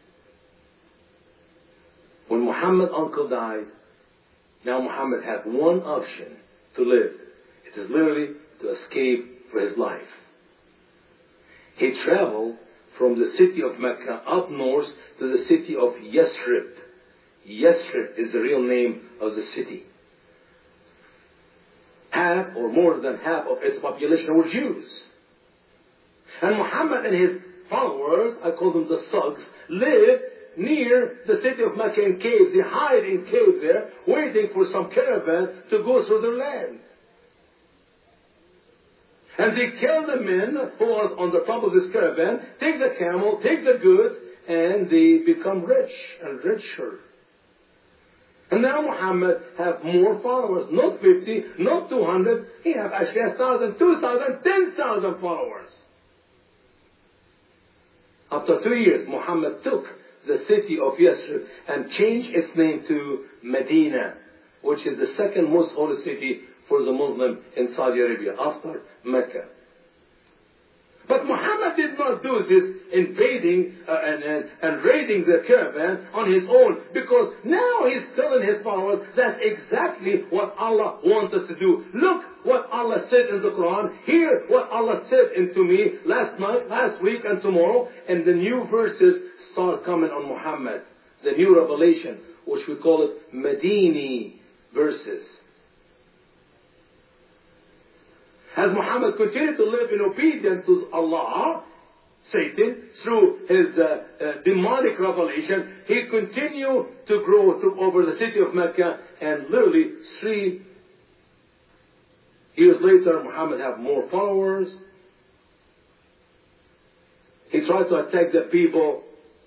when Muhammad's uncle died, now Muhammad had one option to live. It is literally to escape for his life. He traveled from the city of Mecca up north to the city of Yathrib. Yathrib is the real name of the city. Half or more than half of its population were Jews. And Muhammad and his followers, I call them the thugs, live near the city of Mecca in caves. They hide in caves there, waiting for some caravan to go through their land. And they kill the men who are on the top of this caravan, take the camel, take the goods, and they become rich and richer. And now Muhammad have more followers, not fifty, not two hundred, he have actually a thousand, two thousand, ten thousand followers. After two years, Muhammad took the city of Yathrib and changed its name to Medina, which is the second most holy city for the Muslim in Saudi Arabia after Mecca. But Muhammad did not do this invading uh, and, and, and raiding the caravan on his own, because now he's telling his followers that's exactly what Allah wants us to do. Look what Allah said in the Quran. Hear what Allah said into me last night, last week, and tomorrow. And the new verses start coming on Muhammad. The new revelation, which we call it Madini verses. As Muhammad continued to live in obedience to Allah, Satan, through his uh, uh, demonic revelation, he continued to grow, took over the city of Mecca, and literally three years later, Muhammad had more followers. He tried to attack the people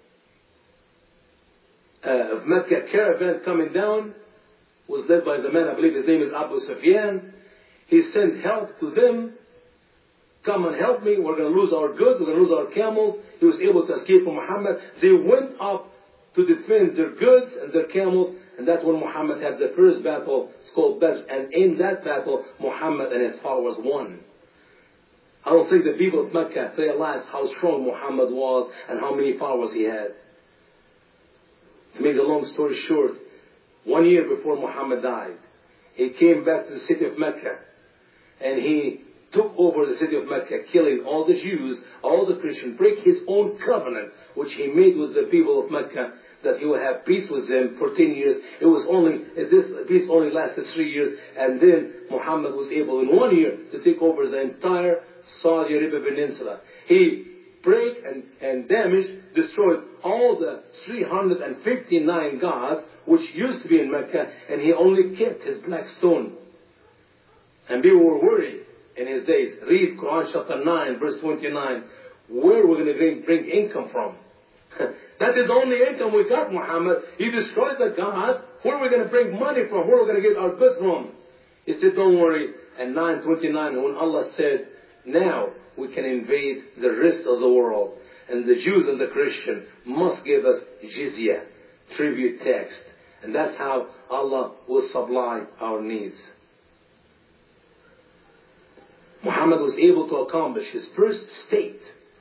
uh, of Mecca. Caravan coming down was led by the man, I believe his name is Abu Sufyan. He sent help to them. Come and help me. We're going to lose our goods. We're going to lose our camels. He was able to escape from Muhammad. They went up to defend their goods and their camels. And that's when Muhammad has the first battle. It's called Badr. And in that battle, Muhammad and his followers won. I don't think the people of Mecca realized how strong Muhammad was and how many followers he had. To make the long story short, one year before Muhammad died, he came back to the city of Mecca. And he took over the city of Mecca, killing all the Jews, all the Christians, break his own covenant, which he made with the people of Mecca, that he would have peace with them for ten years. It was only, this peace only lasted three years, and then Muhammad was able in one year to take over the entire Saudi Arabia Peninsula. He break and, and damaged, destroyed all the three hundred fifty-nine gods which used to be in Mecca, and he only kept his black stone. And people were worried in his days. Read Quran chapter nine, verse twenty-nine. Where we're going to bring, bring income from? That is the only income we got, Muhammad. He destroyed the God. Where are we going to bring money from? Where are we going to get our goods from? He said, don't worry. And nine twenty-nine, when Allah said, now we can invade the rest of the world, and the Jews and the Christians must give us jizya, tribute tax. And that's how Allah will supply our needs. Muhammad was able to accomplish his first state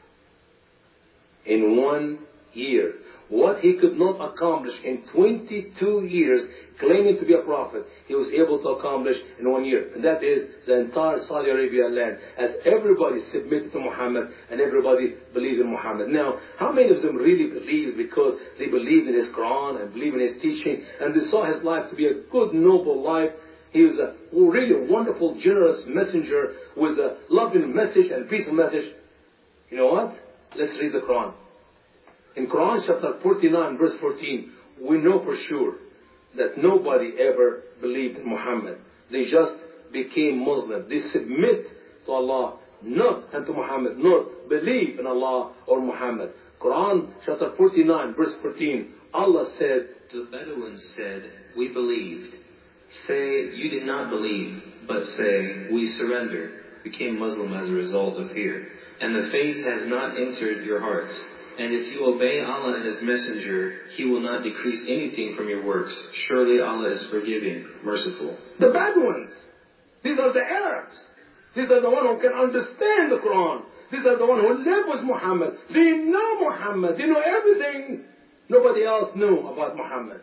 in one year. What he could not accomplish in twenty-two years, claiming to be a prophet, he was able to accomplish in one year. And that is the entire Saudi Arabia land, as everybody submitted to Muhammad and everybody believed in Muhammad. Now, how many of them really believed because they believed in his Quran and believed in his teaching, and they saw his life to be a good, noble life? He was a really wonderful, generous messenger with a loving message and peaceful message. You know what? Let's read the Quran. In Quran chapter forty-nine, verse fourteen, we know for sure that nobody ever believed in Muhammad. They just became Muslim. They submit to Allah, not unto Muhammad, not believe in Allah or Muhammad. Quran chapter forty-nine, verse fourteen, Allah said,
The Bedouins said, we believed. Say, you did not believe, but say, we surrendered, became Muslim as a result of fear. And the faith has not entered your hearts. And if you obey Allah and His Messenger, He will not decrease anything from your works. Surely Allah is forgiving, merciful.
The Bedouins, these are the Arabs. These are the ones who can understand the Quran. These are the ones who live with Muhammad. They know Muhammad. They know everything nobody else knew about Muhammad.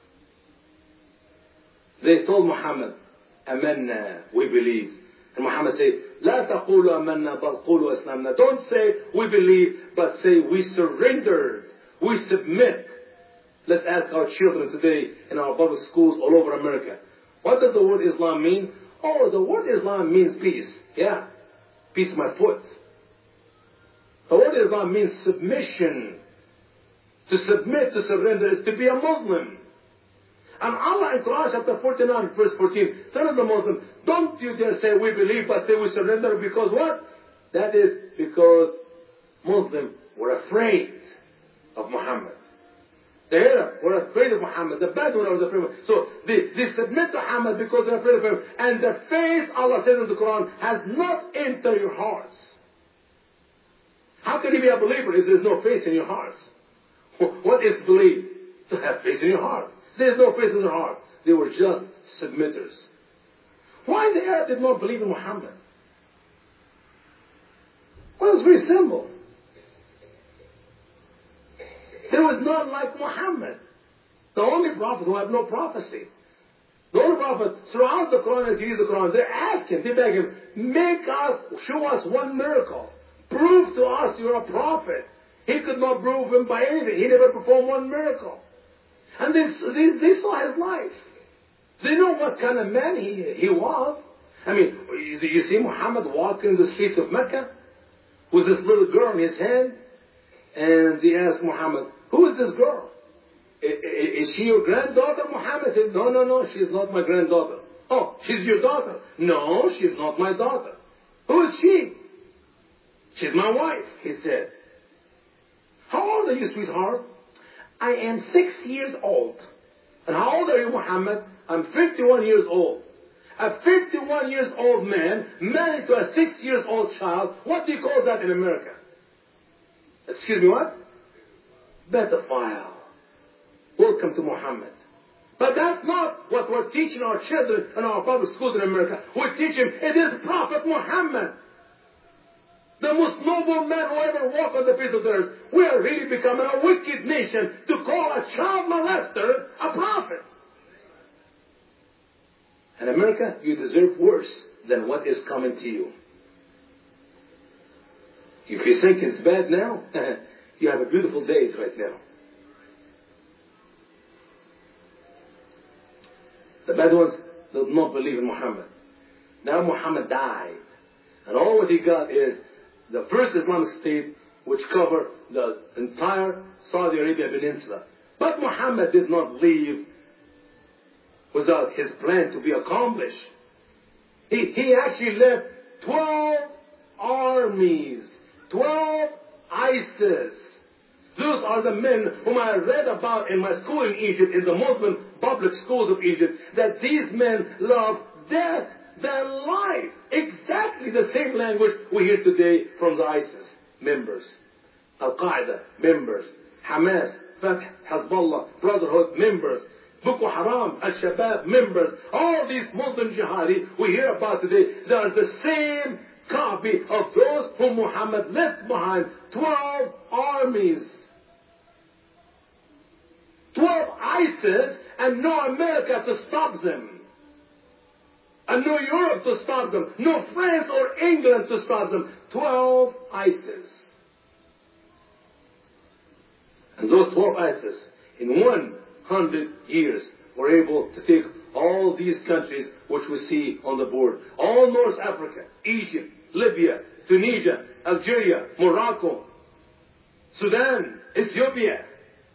They told Muhammad, Amanna, we believe. And Muhammad said, La taqulu amanna, bal qulu aslamna. Don't say we believe, but say we surrendered. We submit. Let's ask our children today in our public schools all over America. What does the word Islam mean? Oh, the word Islam means peace. Yeah. Peace my foot. The word Islam means submission. To submit, to surrender is to be a Muslim. And Allah in Quran chapter forty-nine, verse fourteen, telling the Muslim, don't you dare say we believe, but say we surrender, because what? That is because Muslims were afraid of Muhammad. The Arabs were afraid of Muhammad. The Bedouin were afraid of Muhammad. So they, they submit to Muhammad because they're afraid of him. And the faith, Allah says in the Quran, has not entered your hearts. How can you be a believer if there's no faith in your hearts? What is belief? To have faith in your heart. There's no faith in their heart. They were just submitters. Why the Arab did not believe in Muhammad? Well, it's very simple. There was none like Muhammad, the only prophet who had no prophecy. The only prophet throughout the Quran, as he reads the Quran, they're asking, they beg him, make us, show us one miracle. Prove to us you're a prophet. He could not prove him by anything. He never performed one miracle. And they, they, they saw his life. They know what kind of man he, he was. I mean, you, you see Muhammad walking the streets of Mecca with this little girl in his hand. And they asked Muhammad, who is this girl? Is she your granddaughter? Muhammad said, no, no, no, she is not my granddaughter. Oh, she's your daughter. No, she's not my daughter. Who is she? She's my wife, he said. How old are you, sweetheart? I am six years old. And how old are you, Muhammad? I'm fifty-one years old. A fifty-one years old man married to a six years old child. What do you call that in America? Excuse me, what? Pedophile. Welcome to Muhammad. But that's not what we're teaching our children in our public schools in America. We're teaching it is Prophet Muhammad, the most noble man who ever walked on the face of the earth. We are really becoming a wicked nation to call a child molester a prophet. In America, you deserve worse than what is coming to you. If you think it's bad now, you have a beautiful days right now. The bad ones do not believe in Muhammad. Now Muhammad died. And all what he got is the first Islamic state which covered the entire Saudi Arabia peninsula. But Muhammad did not leave without his plan to be accomplished. He, he actually left twelve armies, twelve ISIS. Those are the men whom I read about in my school in Egypt, in the Muslim public schools of Egypt, that these men love death than life. Exactly the same language we hear today from the ISIS members, Al-Qaeda members, Hamas, Fatah, Hezbollah, Brotherhood members, Boko Haram, Al-Shabaab members, all these Muslim jihadi we hear about today, they are the same copy of those whom Muhammad left behind. Twelve armies. Twelve ISIS, and no America to stop them. And no Europe to stop them. No France or England to stop them. Twelve ISIS. And those twelve ISIS, in one hundred years, were able to take all these countries which we see on the board. All North Africa, Egypt, Libya, Tunisia, Algeria, Morocco, Sudan, Ethiopia.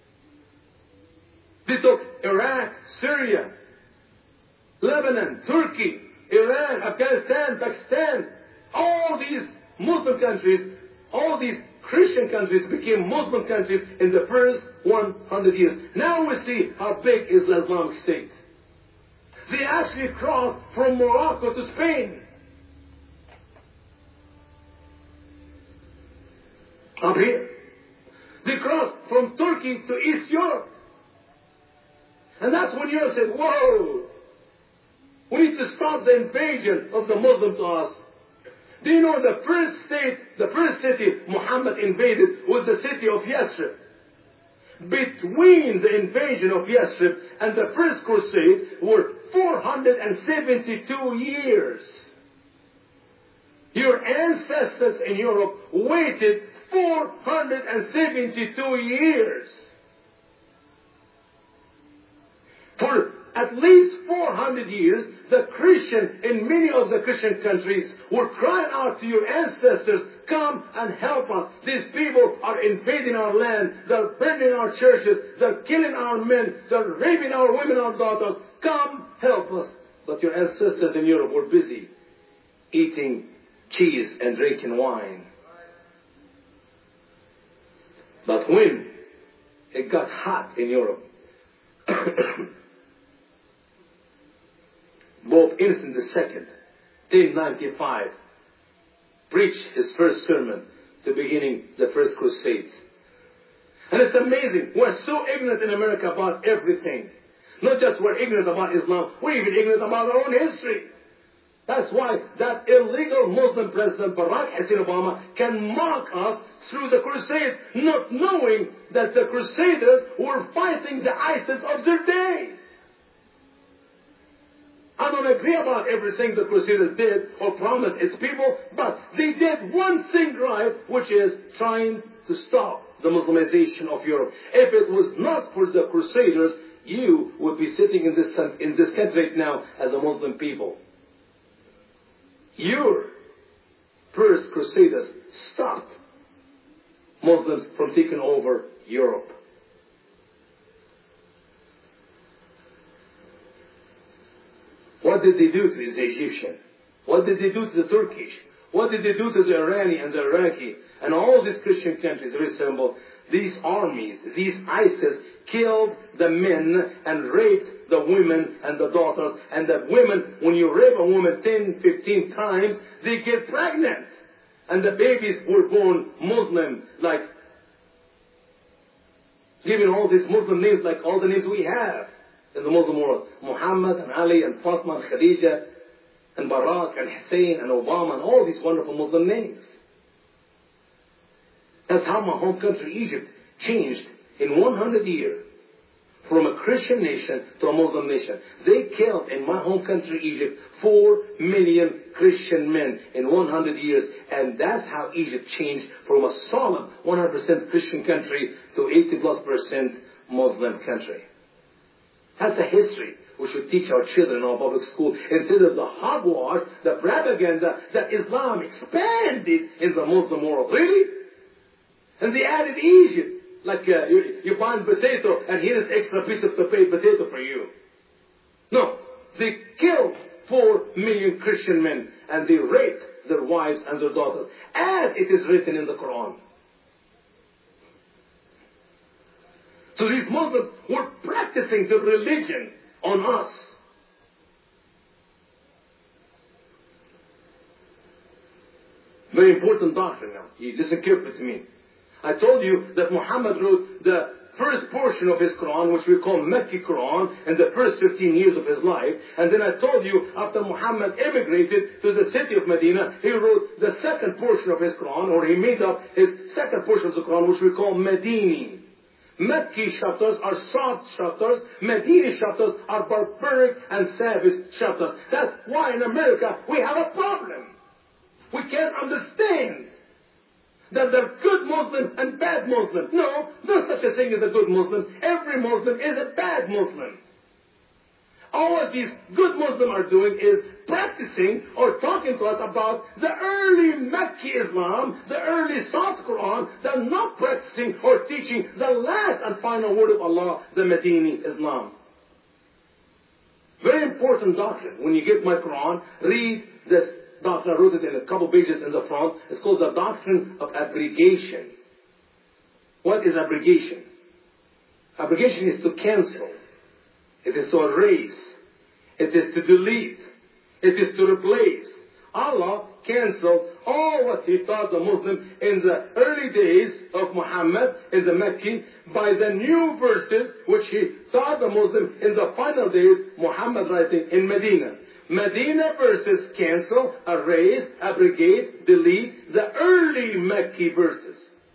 They took Iraq, Syria, Lebanon, Turkey, Iran, Afghanistan, Pakistan. All these Muslim countries, all these Christian countries became Muslim countries in the first one hundred years. Now we see how big is the Islamic State. They actually crossed from Morocco to Spain. Up here. They crossed from Turkey to East Europe. And that's when Europe said, whoa, we need to stop the invasion of the Muslims to us. Do you know the first state, the first city Muhammad invaded was the city of Yathrib. Between the invasion of Yathrib and the first crusade were four hundred seventy-two years. Your ancestors in Europe waited four hundred seventy-two years. For at least four hundred years, the Christian in many of the Christian countries were crying out to your ancestors, come and help us. These people are invading our land. They're burning our churches. They're killing our men. They're raping our women, our daughters. Come help us. But your ancestors in Europe were busy eating cheese and drinking wine. But when it got hot in Europe, Pope Innocent the Second, ten ninety-five, preached his first sermon to beginning the first crusades. And it's amazing. We're so ignorant in America about everything. Not just we're ignorant about Islam, we're even ignorant about our own history. That's why that illegal Muslim President Barack Hussein Obama can mock us through the Crusades, not knowing that the Crusaders were fighting the ISIS of their days. I don't agree about everything the Crusaders did or promised its people, but they did one thing right, which is trying to stop the Muslimization of Europe. If it was not for the Crusaders, you would be sitting in this, in this country right now as a Muslim people. Your first Crusaders stopped Muslims from taking over Europe. What did they do to the Egyptian? What did they do to the Turkish? What did they do to the Iranian and the Iraqi? And all these Christian countries, very simple. These armies, these ISIS, killed the men and raped the women and the daughters. And the women, when you rape a woman ten, fifteen times, they get pregnant. And the babies were born Muslim, like giving all these Muslim names like all the names we have in the Muslim world. Muhammad and Ali and Fatima and Khadija and Barak and Hussein and Obama and all these wonderful Muslim names. That's how my home country, Egypt, changed in one hundred years from a Christian nation to a Muslim nation. They killed in my home country, Egypt, four million Christian men in one hundred years. And that's how Egypt changed from a solid one hundred percent Christian country to eighty plus percent Muslim country. That's a history we should teach our children in our public school instead of the hogwash, the propaganda that Islam expanded in the Muslim world. Really? And they added Egypt. Like uh, you, you find potato and here's an extra piece of potato for you. No. They killed four million Christian men and they raped their wives and their daughters. As it is written in the Quran. So these Muslims were practicing the religion on us. Very important doctrine now. You listen carefully to me. I told you that Muhammad wrote the first portion of his Quran, which we call Mecca Quran, in the first fifteen years of his life. And then I told you, after Muhammad emigrated to the city of Medina, he wrote the second portion of his Quran, or he made up his second portion of the Quran, which we call Medini. Mecca chapters are soft chapters. Medini chapters are barbaric and savage chapters. That's why in America we have a problem. We can't understand that there are good Muslims and bad Muslims. No, no such a thing as a good Muslim. Every Muslim is a bad Muslim. All what these good Muslims are doing is practicing or talking to us about the early Mecca Islam, the early soft Quran. They're not practicing or teaching the last and final word of Allah, the Medini Islam. Very important doctrine. When you get my Quran, read this doctrine. I wrote it in a couple pages in the front. It's called the doctrine of abrogation. What is abrogation? Abrogation is to cancel. It is to erase. It is to delete. It is to replace. Allah canceled all what He taught the Muslim in the early days of Muhammad in the Mecca by the new verses which He taught the Muslim in the final days, Muhammad writing in Medina. Medina verses cancel, erase, abrogate, delete the early Mecca verses.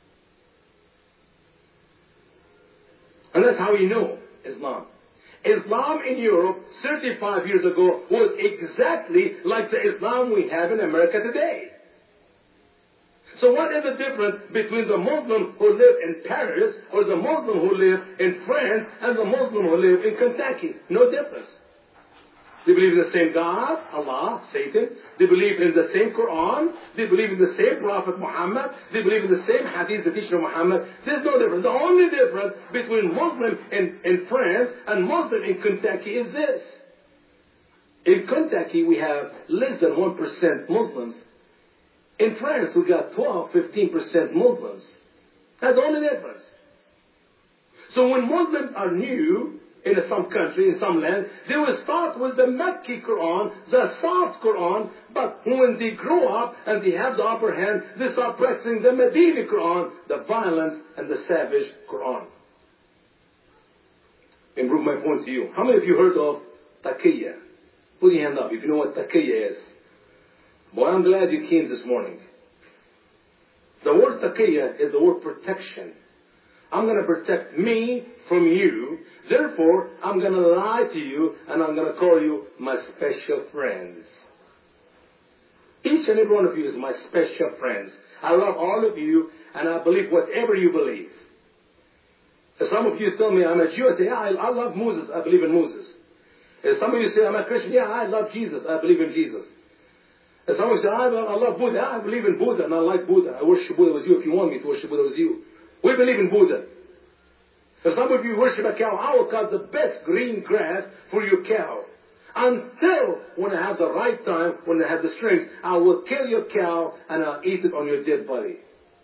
And that's how you know Islam. Islam in Europe thirty-five years ago was exactly like the Islam we have in America today. So what is the difference between the Muslim who live in Paris or the Muslim who live in France and the Muslim who live in Kentucky? No difference. They believe in the same God, Allah, Satan. They believe in the same Quran. They believe in the same Prophet Muhammad. They believe in the same Hadith, the teaching of Muhammad. There's no difference. The only difference between Muslim in, in France and Muslim in Kentucky is this. In Kentucky, we have less than one percent Muslims. In France, we got twelve, fifteen percent Muslims. That's the only difference. So when Muslims are new, in some country, in some land, they will start with the Mecca Quran, the soft Quran, but when they grow up and they have the upper hand, they start practicing the Medini Quran, the violence and the savage Quran. Improve my point to you. How many of you heard of taqiyya? Put your hand up if you know what taqiyya is. Boy, I'm glad you came this morning. The word taqiyya is the word protection. I'm going to protect me from you. Therefore, I'm going to lie to you and I'm going to call you my special friends. Each and every one of you is my special friends. I love all of you and I believe whatever you believe. If some of you tell me I'm a Jew, I say, yeah, I, I love Moses. I believe in Moses. If some of you say I'm a Christian, yeah, I love Jesus. I believe in Jesus. If some of you say, I love, I love Buddha. I believe in Buddha and I like Buddha. I worship Buddha with you if you want me to worship Buddha with you. We believe in Buddha. If some of you worship a cow, I will cut the best green grass for your cow. Until when I have the right time, when I have the strength, I will kill your cow and I'll eat it on your dead body.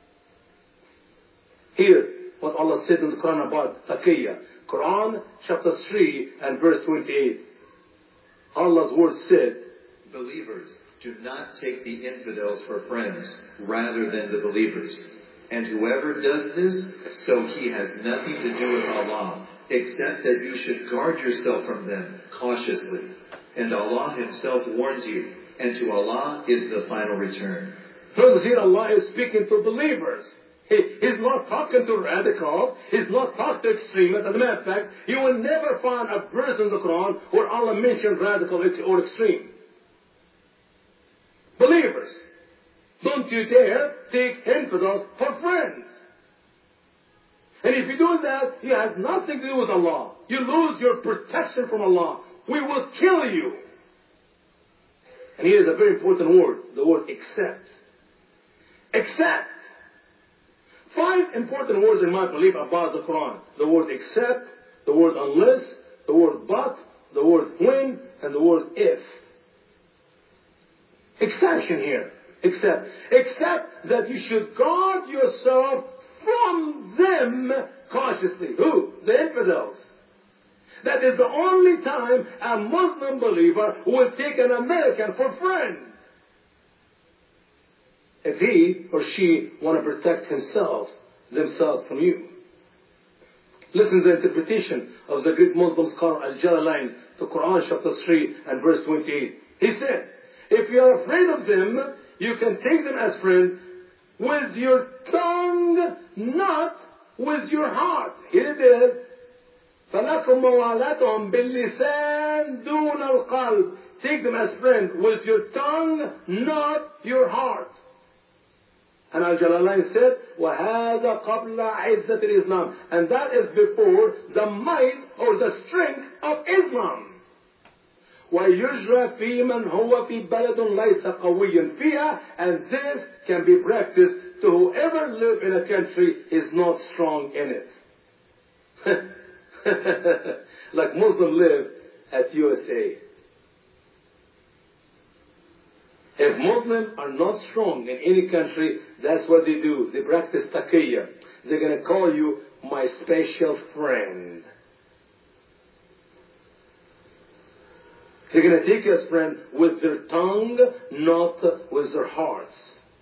Here, what Allah said in the Quran about taqiyya. Quran chapter three and verse twenty-eight. Allah's word said,
Believers, do not take the infidels for friends rather than the believers. And whoever does this, so he has nothing to do with Allah, except that you should guard yourself from them cautiously. And Allah Himself warns you, and to Allah is the final return.
Notice here Allah is speaking to believers. He, he's not talking to radicals. He's not talking to extremists. As a matter of fact, you will never find a verse in the Quran where Allah mentioned radical or extreme. Believers, don't you dare take infidels for friends. And if you do that, you have nothing to do with Allah. You lose your protection from Allah. We will kill you. And here is a very important word, the word accept. Accept. Five important words in my belief about the Quran. The word accept, the word unless, the word but, the word when, and the word if. Exception here. Except. Except that you should guard yourself from them cautiously. Who? The infidels. That is the only time a Muslim believer will take an American for friend. If he or she want to protect himself, themselves from you. Listen to the interpretation of the great Muslim scholar Al-Jalalain to Quran chapter three and verse twenty-eight. He said, if you are afraid of them, you can take them as friends with your tongue, not with your heart. Here it is. فَلَكُمْ مَوَالَاتُهُمْ بِاللِّسَانِ دُونَ الْقَلْبِ. Take them as friends with your tongue, not your heart. And Al-Jalalain said, وَهَذَا قَبْلَ عِزَّةِ الْإِسْلَامِ. And that is before the might or the strength of Islam. وَيُجْرَى فِي مَنْ هُوَ فِي بَلَدٌ لَيْسَ قَوِيًّا فِيهَا. And this can be practiced to whoever lives in a country is not strong in it. Like Muslims live at U S A. If Muslims are not strong in any country, that's what they do. They practice taqiyya. They're going to call you my special friend. They're going to take you as friend with their tongue, not with their hearts.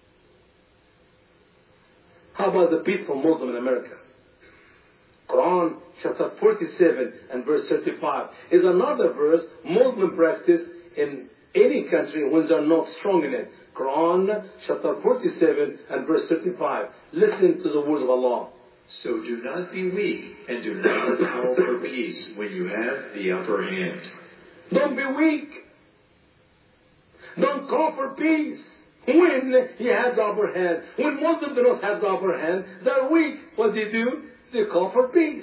How about the peaceful Muslim in America? Quran chapter forty-seven and verse thirty-five is another verse Muslim practice in any country when they are not strong in it. Quran chapter forty-seven and verse thirty-five. Listen to the words of Allah.
So do not be weak and do not call for peace when you have the upper hand.
Don't be weak. Don't call for peace when you have the upper hand. When Muslims do not have the upper hand, they're weak. What do they do? They call for peace.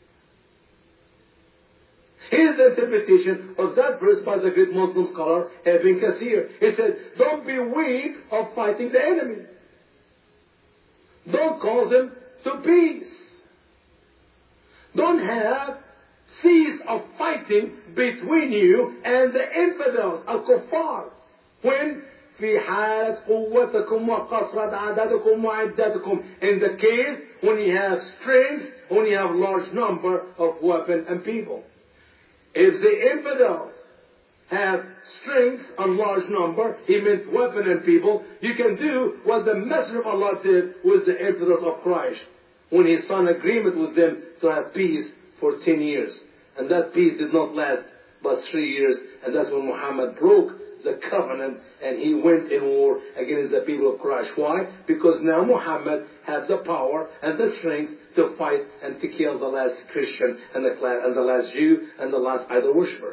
Here's the interpretation of that verse by the great Muslim scholar Ibn Kathir. He said, don't be weak of fighting the enemy. Don't call them to peace. Don't have cease of fighting between you and the infidels, al-kuffar. When في حالة قوتكم وقصرة عددكم وعدتكم. In the case when you have strength, when you have large number of weapons and people. If the infidels have strength and large number, he meant weapon and people, you can do what the Messenger of Allah did with the infidels of Christ, when he signed an agreement with them to have peace for ten years. And that peace did not last but three years, and that's when Muhammad broke the covenant and he went in war against the people of Quraysh. Why? Because now Muhammad has the power and the strength to fight and to kill the last Christian and the, and the last Jew and the last idol worshiper.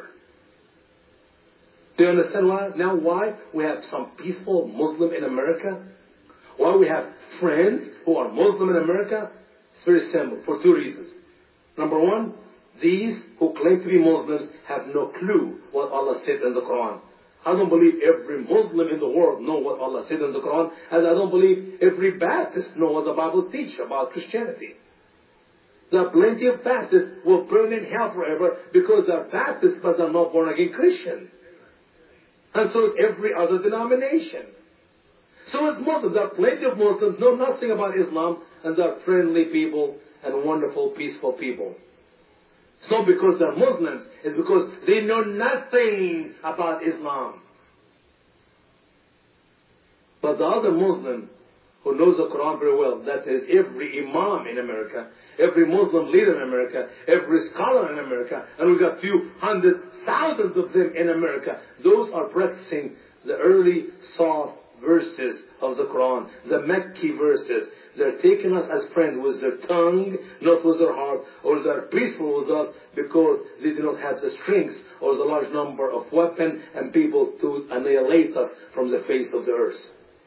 Do you understand why? Now why we have some peaceful Muslim in America? Why we have friends who are Muslim in America? It's very simple, for two reasons. Number one, these who claim to be Muslims have no clue what Allah said in the Quran. I don't believe every Muslim in the world knows what Allah said in the Quran, and I don't believe every Baptist knows what the Bible teaches about Christianity. There are plenty of Baptists who will burn in hell forever because they are Baptists but they are not born again Christian. And so is every other denomination. So it's Muslims. There are plenty of Muslims know nothing about Islam, and they are friendly people and wonderful, peaceful people. It's not because they're Muslims, it's because they know nothing about Islam. But the other Muslim who knows the Quran very well, that is every Imam in America, every Muslim leader in America, every scholar in America, and we've got a few hundred thousands of them in America, those are practicing the early soft verses of the Quran, the Mecca verses. They're taking us as friends with their tongue, not with their heart, or they're peaceful with us because they do not have the strength or the large number of weapons and people to annihilate us from the face of the earth.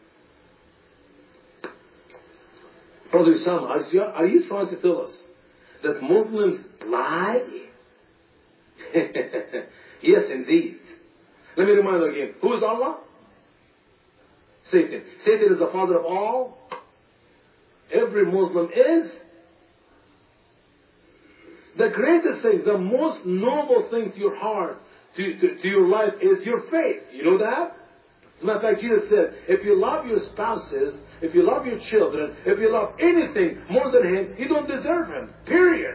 Brother Isam, are you, are you trying to tell us that Muslims lie? Yes, indeed. Let me remind you again. Who is Allah? Satan. Satan is the father of all. Every Muslim is. The greatest thing, the most noble thing to your heart, to, to, to your life is your faith. You know that? As a matter of fact, Jesus said, if you love your spouses, if you love your children, if you love anything more than Him, you don't deserve Him. Period.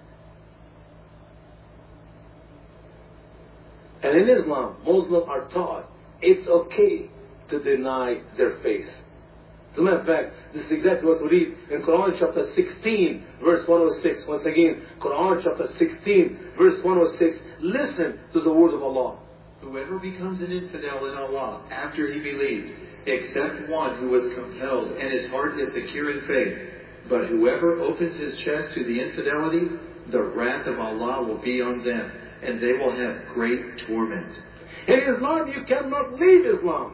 And in Islam, Muslims are taught it's okay to deny their faith. As a matter of fact, this is exactly what we read in Quran chapter sixteen, verse one oh six. Once again, Quran chapter sixteen, verse one oh six. Listen to the words of Allah.
Whoever becomes an infidel in Allah after he believed, except one who was compelled and his heart is secure in faith, but whoever opens his chest to the infidelity, the wrath of Allah will be on them, and they will have great torment.
In Islam, you cannot leave Islam.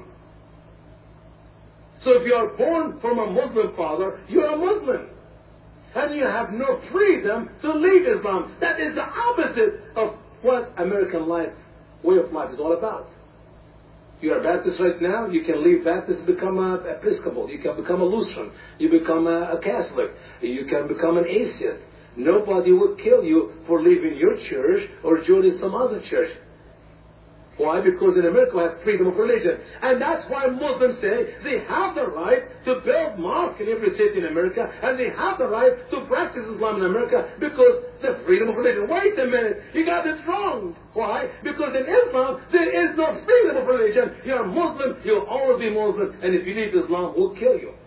So if you are born from a Muslim father, you are a Muslim. And you have no freedom to leave Islam. That is the opposite of what American life, way of life is all about. You are a Baptist right now, you can leave Baptist and become an Episcopal. You can become a Lutheran. You become a, a Catholic. You can become an atheist. Nobody will kill you for leaving your church or joining some other church. Why? Because in America we have freedom of religion. And that's why Muslims say they have the right to build mosques in every city in America, and they have the right to practice Islam in America because the freedom of religion. Wait a minute, you got it wrong. Why? Because in Islam there is no freedom of religion. You're a Muslim, you'll always be Muslim, and if you leave Islam, we'll kill you.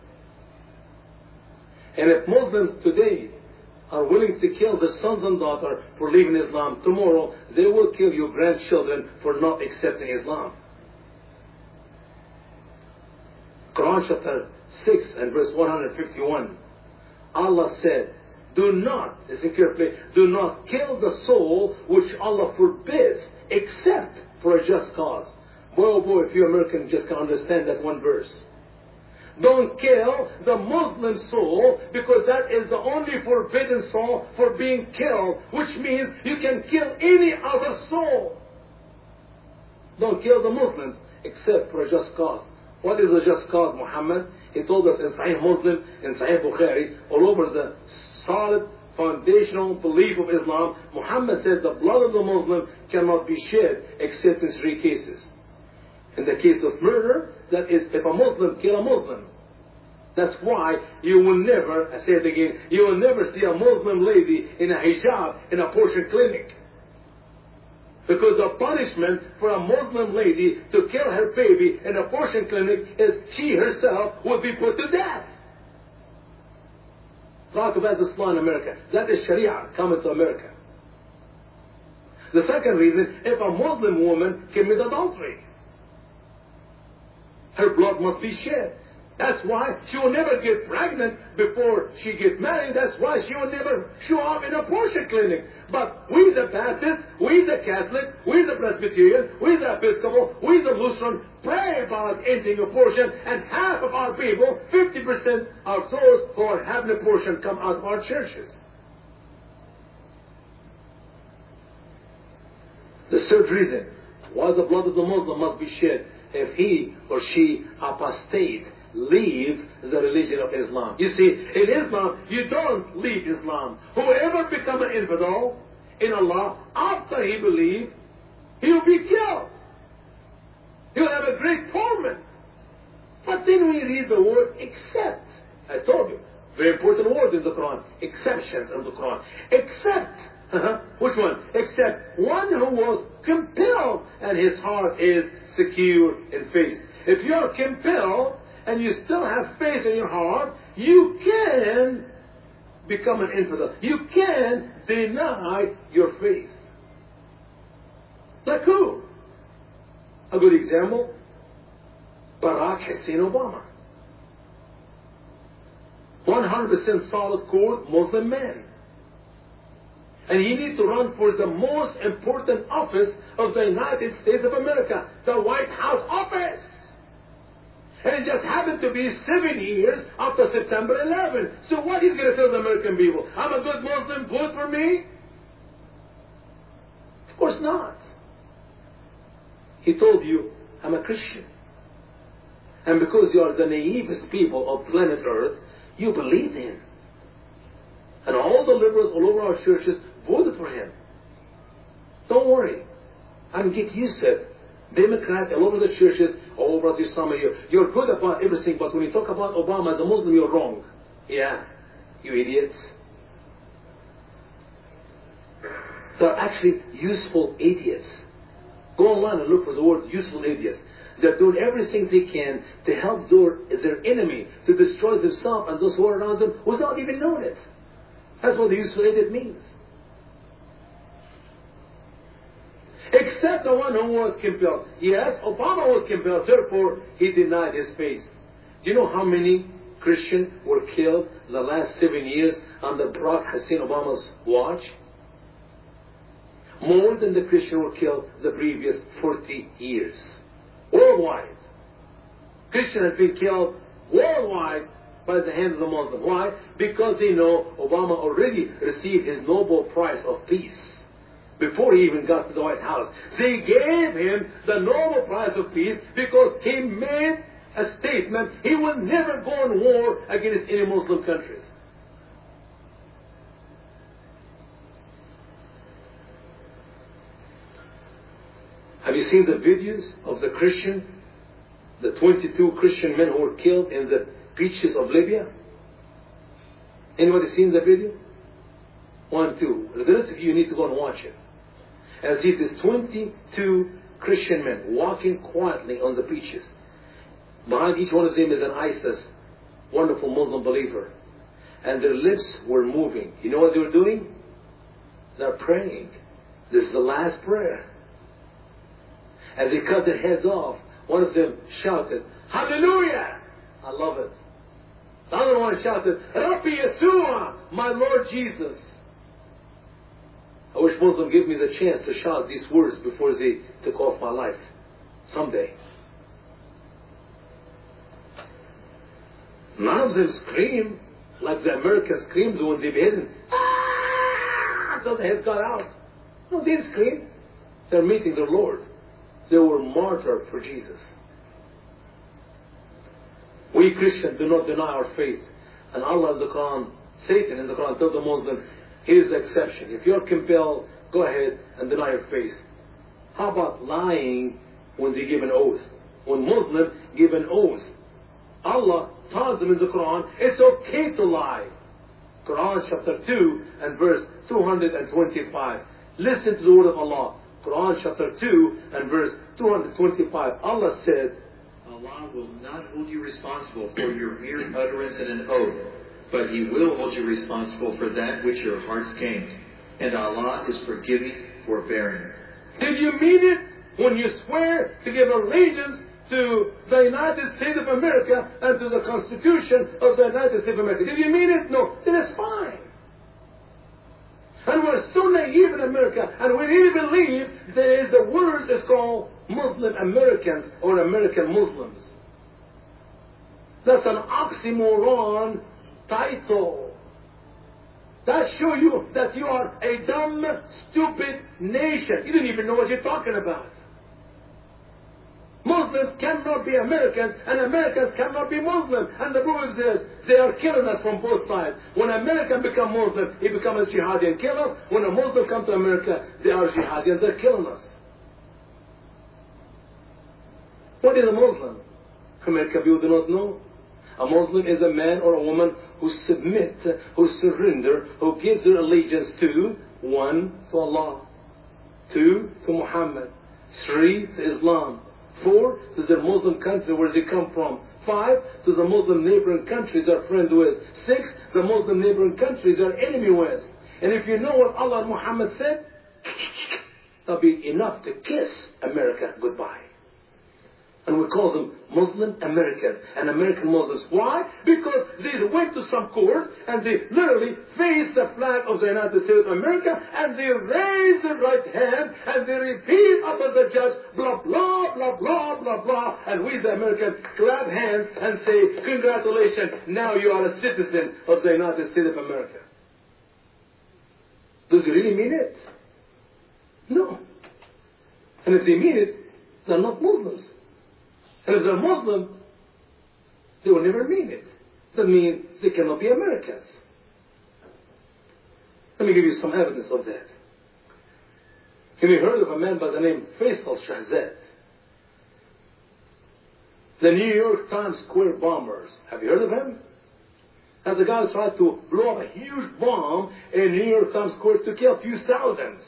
And if Muslims today are willing to kill the sons and daughters for leaving Islam, tomorrow they will kill your grandchildren for not accepting Islam. Quran chapter six and verse one hundred fifty-one. Allah said, do not, listen carefully, do not kill the soul which Allah forbids except for a just cause. Boy, oh boy, if you Americans just can understand that one verse. Don't kill the Muslim soul because that is the only forbidden soul for being killed, which means you can kill any other soul. Don't kill the Muslims except for a just cause. What is a just cause, Muhammad? He told us in Sahih Muslim, in Sahih Bukhari, all over the solid foundational belief of Islam, Muhammad said the blood of the Muslim cannot be shed except in three cases. In the case of murder, that is, if a Muslim kill a Muslim. That's why you will never, I say it again, you will never see a Muslim lady in a hijab in a abortion clinic. Because the punishment for a Muslim lady to kill her baby in an abortion clinic is she herself will be put to death. Talk about Islam in America. That is Sharia coming to America. The second reason, if a Muslim woman commits adultery. her blood must be shed. That's why she will never get pregnant before she gets married. That's why she will never show up in a abortion clinic. But we the Baptist, we the Catholic, we the Presbyterian, we the Episcopal, we the Lutheran, pray about ending abortion, and half of our people, fifty percent of those who are having abortion, come out of our churches. The third reason why the blood of the Muslim must be shed if he or she apostate, leave the religion of Islam. You see, in Islam, you don't leave Islam. Whoever becomes an infidel in Allah, after he believes, he will be killed. He will have a great torment. But then we read the word except. I told you, very important word in the Quran. Exceptions in the Quran. Except. Uh-huh. Which one? Except one who was compelled and his heart is secure in faith. If you are compelled and you still have faith in your heart, you can become an infidel. You can deny your faith. Like who? A good example, Barack Hussein Obama. one hundred percent solid core Muslim man. And he needs to run for the most important office of the United States of America, the White House office. And it just happened to be seven years after September eleventh. So what he's going to tell the American people? I'm a good Muslim, vote for me? Of course not. He told you, I'm a Christian. And because you are the naivest people of planet Earth, you believed him. And all the liberals all over our churches voted for him. Don't worry. I'm get used to it. Democrat all over the churches, all over the summer, you're, you're good about everything, but when you talk about Obama as a Muslim, you're wrong. Yeah, you idiots. They're actually useful idiots. Go online and look for the word useful idiots. They're doing everything they can to help their, their enemy to destroy themselves and those who are around them without even knowing it. That's what the useful idiot means. Except the one who was compelled. Yes, Obama was compelled, therefore he denied his faith. Do you know how many Christians were killed in the last seven years under Barack Hussein Obama's watch? More than the Christians were killed the previous forty years. Worldwide. Christian has been killed worldwide by the hand of the Muslim. Why? Because they know Obama already received his Nobel Prize of Peace before he even got to the White House. They gave him the Nobel Prize of Peace because he made a statement he will never go on war against any Muslim countries. Have you seen the videos of the Christian, the twenty-two Christian men who were killed in the beaches of Libya? Anybody seen the video? One, two. The rest of you need to go and watch it. And see these twenty-two Christian men walking quietly on the beaches. Behind each one of them is an ISIS, wonderful Muslim believer. And their lips were moving. You know what they were doing? They're praying. This is the last prayer. As they cut their heads off, one of them shouted, Hallelujah! I love it. The other one shouted, Rabbi Yeshua, my Lord Jesus. I wish Muslims give me the chance to shout these words before they took off my life. Someday. None of them scream like the American screams when they behead them. Ah! Until the heads got out. No, they didn't scream. They're meeting their Lord. They were martyred for Jesus. We Christians do not deny our faith. And Allah in the Quran, Satan in the Quran told the Muslim, here's the exception. If you're compelled, go ahead and deny your faith. How about lying when they give an oath? When Muslims give an oath, Allah tells them in the Quran, it's okay to lie. Quran chapter two and verse two hundred twenty-five. Listen to the word of Allah. Quran chapter two and verse two hundred twenty-five. Allah said,
Allah will not hold you responsible for your mere utterance in an oath, but He will hold you responsible for that which your hearts gained. And Allah is forgiving, forbearing.
Did you mean it when you swear to give allegiance to the the United States of America and to the Constitution of the United States of America. Did you mean it? No. Then it's fine. And we're so naive in America, and we really believe there is a word is called Muslim Americans or American Muslims. That's an oxymoron title. That shows you that you are a dumb, stupid nation. You didn't even know what you're talking about. Muslims cannot be Americans, and Americans cannot be Muslim. And the Prophet says they are killing us from both sides. When an American becomes Muslim, he becomes a jihadi and kill us. When a Muslim comes to America, they are jihadi and they're killing us. What is a Muslim? American people do not know. A Muslim is a man or a woman who submit, who surrender, who gives their allegiance to, one, to Allah, two, to Muhammad, three, to Islam, four, to the Muslim country where they come from, five, to the Muslim neighboring countries they're friends with, six, the Muslim neighboring countries they're enemy with. And if you know what Allah and Muhammad said, that'll be enough to kiss America goodbye. And we call them Muslim Americans and American Muslims. Why? Because they went to some court and they literally faced the flag of the United States of America and they raised the right hand and they repeat after the judge, blah, blah, blah, blah, blah, blah. And we, the Americans, clap hands and say, congratulations, now you are a citizen of the United States of America. Does he really mean it? No. And if they mean it, they're not Muslims. And if they're Muslim, they will never mean it. That means they cannot be Americans. Let me give you some evidence of that. Have you heard of a man by the name Faisal Shahzad? The New York Times Square bombers. Have you heard of him? As a guy who tried to blow up a huge bomb in New York Times Square to kill a few thousands.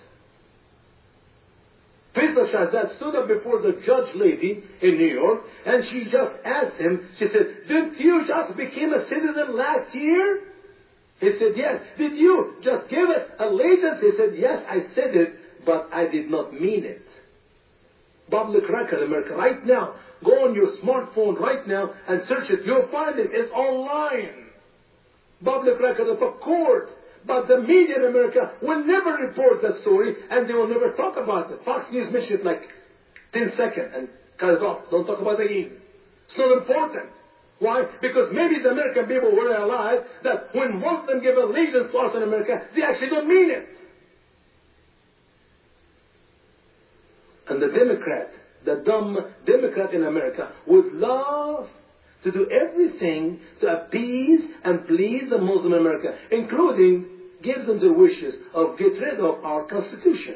Faisal Shahzad stood up before the judge lady in New York and she just asked him, she said, didn't you just become a citizen last year? He said, yes. Did you just give it allegiance? He said, yes, I said it, but I did not mean it. Public record, America, right now. Go on your smartphone right now and search it. You'll find it. It's online. Public record of a court. But the media in America will never report that story and they will never talk about it. Fox News mentioned it like ten seconds and cut it off. Don't talk about it again. It's not important. Why? Because maybe the American people will realize that when Muslims give allegiance to us in America, they actually don't mean it. And the Democrat, the dumb Democrat in America, would love to do everything to appease and please the Muslim America, including give them their wishes of get rid of our Constitution.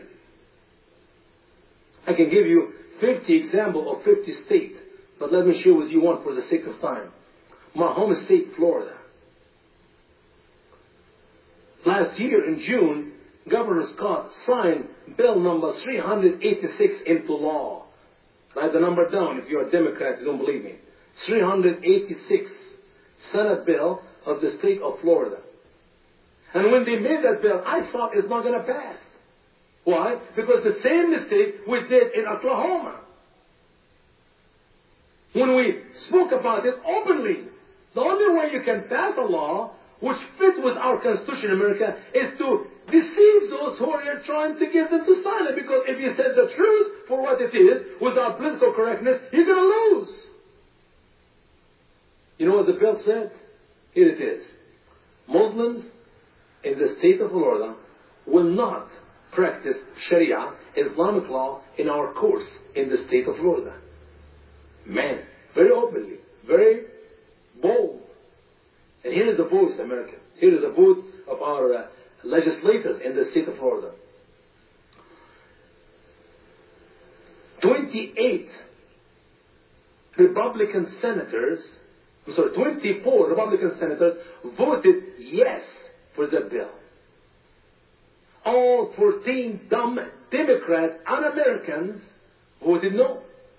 I can give you fifty examples of fifty states, but let me share with you one for the sake of time. My home state, Florida. Last year in June, Governor Scott signed bill number three hundred eighty-six into law. Write the number down if you're a Democrat, you don't believe me. three hundred eighty-six Senate bill of the state of Florida. And when they made that bill, I thought it's not going to pass. Why? Because the same mistake we did in Oklahoma. When we spoke about it openly, the only way you can pass a law which fits with our Constitution in America is to deceive those who are trying to get them to sign it. Because if you said the truth for what it is, without political correctness, you're going to lose. You know what the bill said? Here it is. Muslims in the state of Florida will not practice Sharia, Islamic law, in our courts in the state of Florida. Man, very openly, very bold. And here is the voice, America. Here is the vote of our uh, legislators in the state of Florida. twenty-eight Republican senators I'm sorry, twenty-four Republican senators voted yes for the bill. All fourteen dumb Democrat un-Americans voted no.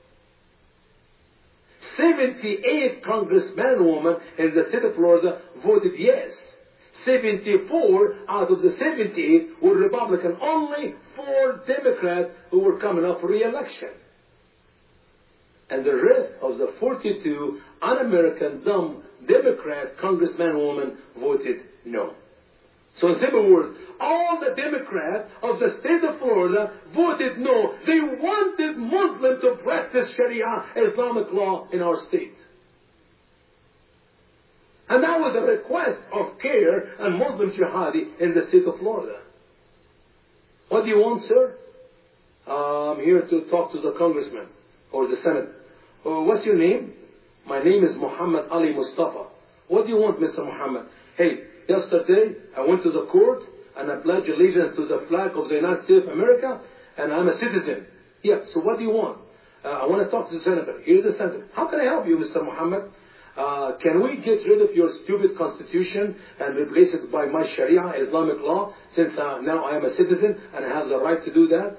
seventy-eight congressmen and women in the state of Florida voted yes. seventy-four out of the seventy-eight were Republican. Only four Democrats who were coming up for re-election. and the rest of the forty-two un-American dumb Democrat congressmen and women voted no. So in simple words, all the Democrats of the state of Florida voted no. They wanted Muslims to practice Sharia, Islamic law in our state. And that was a request of CAIR and Muslim Jihadi in the state of Florida. What do you want, sir? Uh, I'm here to talk to the congressman or the senator. Uh, what's your name? My name is Muhammad Ali Mustafa. What do you want, Mister Muhammad? Hey, yesterday I went to the court and I pledged allegiance to the flag of the United States of America, and I'm a citizen. Yeah, so what do you want? Uh, I want to talk to the senator. Here's the senator. How can I help you, Mister Muhammad? Uh, can we get rid of your stupid constitution and replace it by my Sharia, Islamic law, since uh, now I am a citizen and I have the right to do that?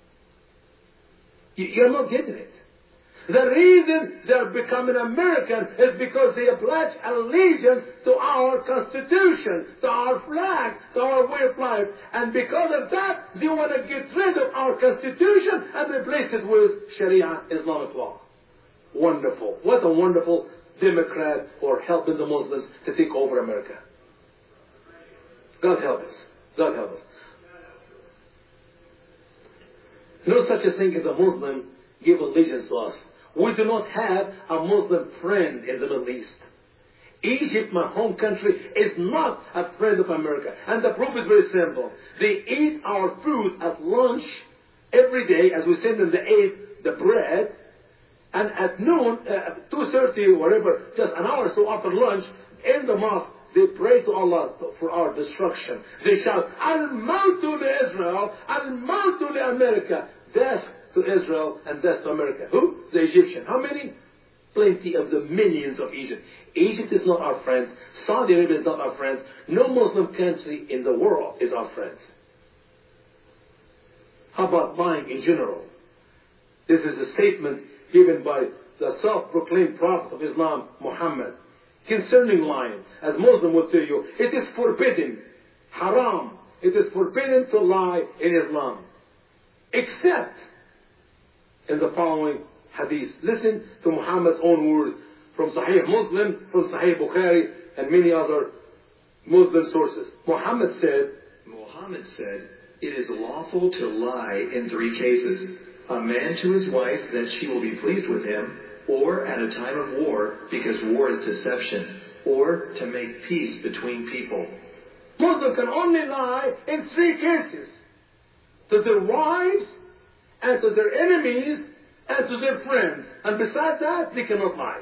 You, you're not getting it. The reason they're becoming American is because they pledge allegiance to our Constitution, to our flag, to our way of life. And because of that, they want to get rid of our Constitution and replace it with Sharia, Islamic law. Wonderful. What a wonderful Democrat for helping the Muslims to take over America. God help us. God help us. No such a thing as a Muslim give allegiance to us. We do not have a Muslim friend in the Middle East. Egypt, my home country, is not a friend of America. And the proof is very simple. They eat our food at lunch every day as we send them the aid, the bread. And at noon, uh, two thirty or whatever, just an hour or so after lunch, in the mosque, they pray to Allah for our destruction. They shout, Al-Mautu li Israel, Al-Mautu li America. Death to Israel and death to America. Who? The Egyptian. How many? Plenty of the millions of Egypt. Egypt is not our friends. Saudi Arabia is not our friends. No Muslim country in the world is our friends. How about lying in general? This is a statement given by the self-proclaimed prophet of Islam, Muhammad, concerning lying. As Muslim will tell you, it is forbidden, haram. It is forbidden to lie in Islam, except in the following hadith. Listen to Muhammad's own words from Sahih Muslim, from Sahih Bukhari, and many other Muslim sources. Muhammad said,
Muhammad said, it is lawful to lie in three cases. A man to his wife that she will be pleased with him, or at a time of war, because war is deception, or to make peace between people.
Muslims can only lie in three cases. To their wives, and to their enemies, and to their friends. And besides that, they cannot lie.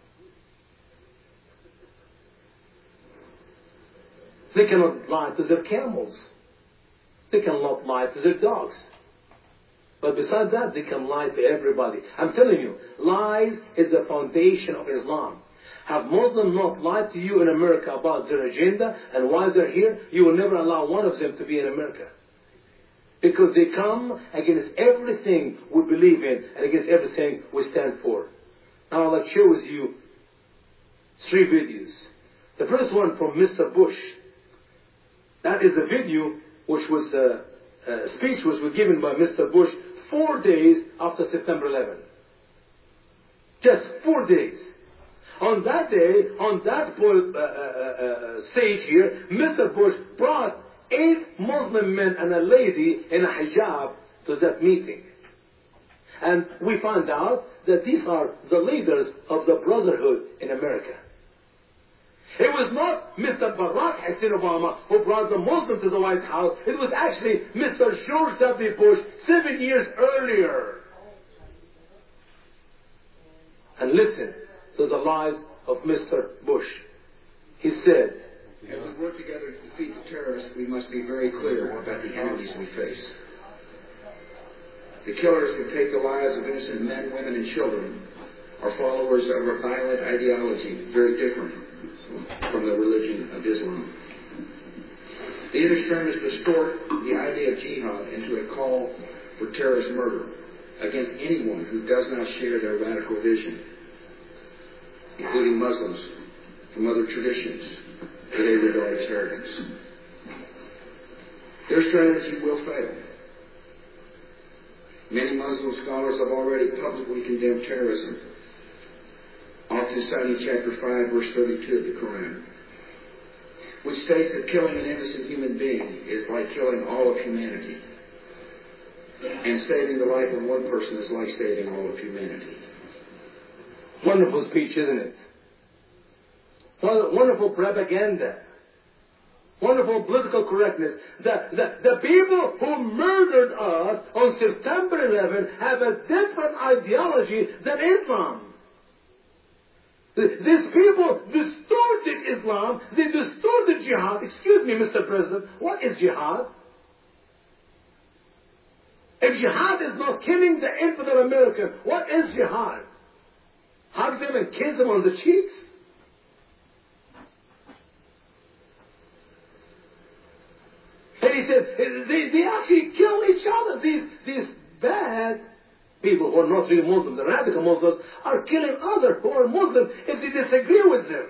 They cannot lie to their camels. They cannot lie to their dogs. But besides that, they can lie to everybody. I'm telling you, lies is the foundation of Islam. Have Muslims not lied to you in America about their agenda and why they're here? You will never allow one of them to be in America. Because they come against everything we believe in and against everything we stand for. Now I'd like to share with you three videos. The first one from Mister Bush. That is a video which was a, a speech which was given by Mister Bush four days after September eleventh. Just four days. On that day, on that uh, uh, uh, stage here, Mister Bush brought eight Muslim men and a lady in a hijab to that meeting. And we found out that these are the leaders of the Brotherhood in America. It was not Mister Barack Hussein Obama who brought the Muslims to the White House. It was actually Mister George W. Bush seven years earlier. And listen to the lies of Mister Bush. He said,
as we work together to defeat the terrorists, we must be very clear about the enemies we face. The killers who take the lives of innocent men, women, and children are followers of a violent ideology very different from the religion of Islam. These extremists distort the idea of jihad into a call for terrorist murder against anyone who does not share their radical vision, including Muslims from other traditions that they regard as heretics. Their strategy will fail. Many Muslim scholars have already publicly condemned terrorism, often citing chapter five, verse thirty-two of the Quran, which states that killing an innocent human being is like killing all of humanity, and saving the life of one person is like saving all of humanity.
Wonderful speech, isn't it? Wonderful propaganda. Wonderful political correctness. The, the, the people who murdered us on September eleventh have a different ideology than Islam. These people distorted Islam. They distorted jihad. Excuse me, Mister President. What is jihad? If jihad is not killing the infidel American, what is jihad? Hug them and kiss them on the cheeks? And he said, they, they actually kill each other. These, these bad people who are not really Muslim, the radical Muslims, are killing others who are Muslim if they disagree with them.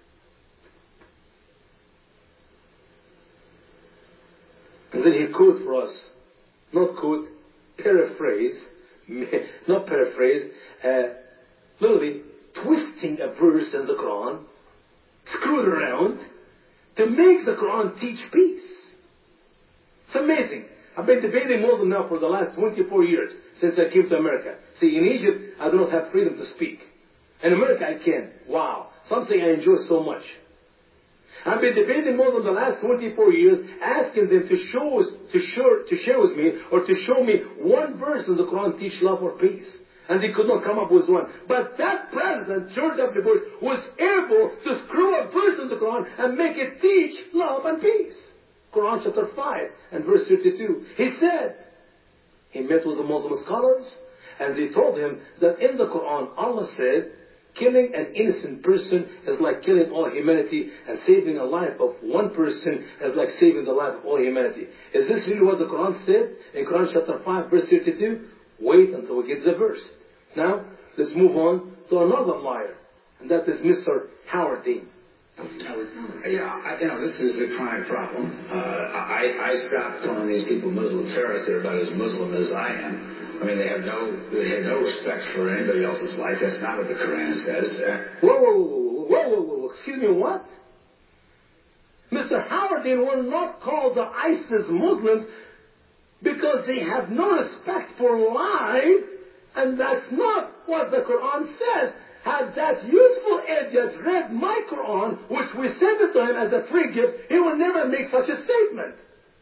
And then he quote for us, not quote, paraphrase, not paraphrase, uh, literally twisting a verse in the Quran, screwed around, to make the Quran teach peace. It's amazing. I've been debating Muslim now for the last twenty-four years, since I came to America. See, in Egypt, I do not have freedom to speak. In America, I can. Wow. Something I enjoy so much. I've been debating Muslims the last twenty-four years, asking them to show us, to show, to share with me, or to show me one verse in the Quran teach love or peace. And they could not come up with one. But that president, George W. Bush, was able to screw a verse in the Quran and make it teach love and peace. Quran chapter five and verse thirty-two. He said, he met with the Muslim scholars, and they told him that in the Quran, Allah said, killing an innocent person is like killing all humanity, and saving a life of one person is like saving the life of all humanity. Is this really what the Quran said in Quran chapter five, verse thirty-two? Wait until we get the verse. Now, let's move on to another liar, and that is Mister Howard Dean.
Yeah, I, you know, this is a chronic problem. Uh, I, I stopped calling these people Muslim terrorists. They're about as Muslim as I am. I mean, they have no, they have no respect for anybody else's life. That's not what the Quran says. Uh,
whoa, whoa, whoa, whoa, whoa, whoa, excuse me, what? Mister Howard Dean will not call the ISIS Muslims because they have no respect for life, and that's not what the Quran says. Had that useful idiot read my Quran, which we sent it to him as a free gift, he would never make such a statement.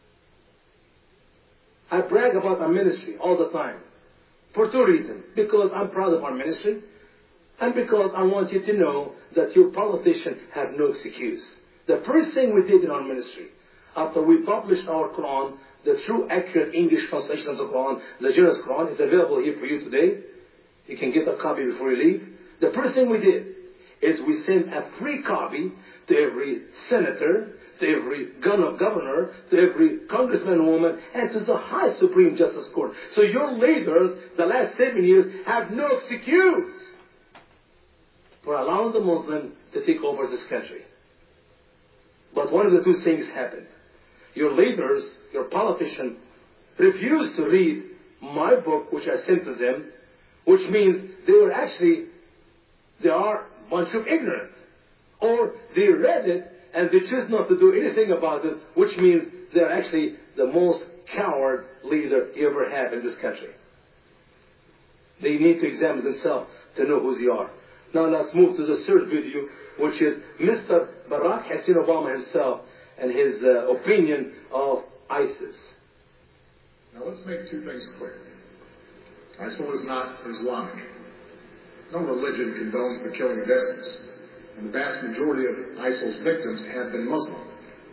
I brag about our ministry all the time. For two reasons. Because I'm proud of our ministry, and because I want you to know that your politicians have no excuse. The first thing we did in our ministry, after we published our Quran, the true accurate English translation of the Quran, the Generous Quran, is available here for you today. You can get a copy before you leave. The first thing we did is we sent a free copy to every senator, to every governor, to every congressman and woman, and to the high Supreme Justice Court. So your leaders, the last seven years, have no excuse for allowing the Muslim to take over this country. But one of the two things happened. Your leaders, your politicians, refused to read my book, which I sent to them, which means they were actually They are a bunch of ignorant. Or they read it and they choose not to do anything about it, which means they're actually the most coward leader you ever had in this country. They need to examine themselves to know who they are. Now let's move to the third video, which is Mister Barack Hussein Obama himself and his uh, opinion of ISIS.
Now let's make two things clear. ISIL is not Islamic. No religion condones the killing of innocents, and the vast majority of ISIL's victims have been Muslim.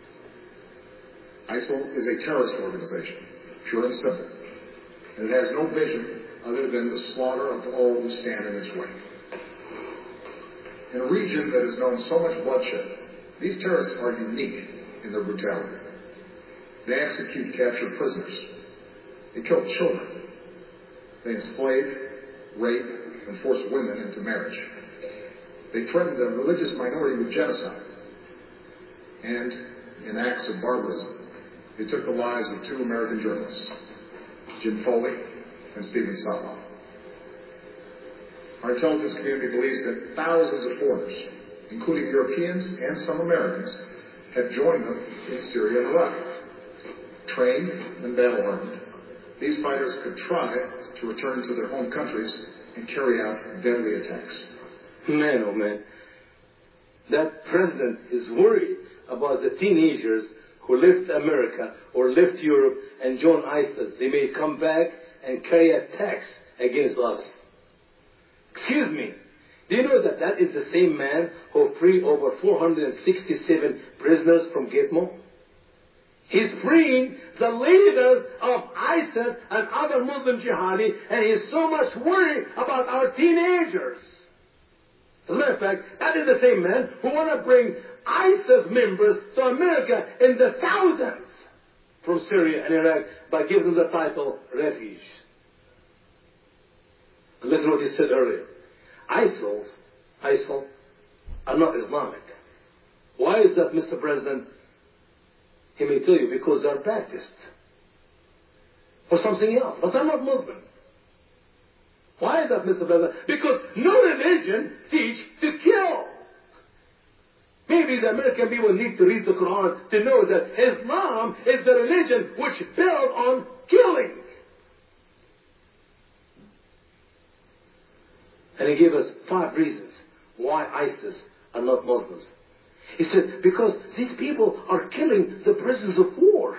ISIL is a terrorist organization, pure and simple, and it has no vision other than the slaughter of all who stand in its way. In a region that has known so much bloodshed, these terrorists are unique in their brutality. They execute captured prisoners. They kill children. They enslave, rape, and force women into marriage. They threatened the religious minority with genocide. And in acts of barbarism, they took the lives of two American journalists, Jim Foley and Stephen Soloff. Our intelligence community believes that thousands of foreigners, including Europeans and some Americans, have joined them in Syria and Iraq. Trained and battle-hardened, these fighters could try to return to their home countries and carry out deadly attacks.
Man, oh man, that president is worried about the teenagers who left America or left Europe and joined ISIS. They may come back and carry attacks against us. Excuse me, do you know that that is the same man who freed over four hundred sixty-seven prisoners from Gitmo? He's freeing the leaders of ISIS and other Muslim jihadi, and he's so much worried about our teenagers. As a matter of fact, that is the same man who want to bring ISIS members to America in the thousands from Syria and Iraq by giving them the title refuge. And listen to what he said earlier. ISIL, ISIL are not Islamic. Why is that, Mister President? He may tell you because they're Baptist or something else, but they're not Muslim. Why is that, Mister President? Because no religion teaches to kill. Maybe the American people need to read the Quran to know that Islam is the religion which builds on killing. And he gave us five reasons why ISIS are not Muslims. He said, because these people are killing the prisoners of war.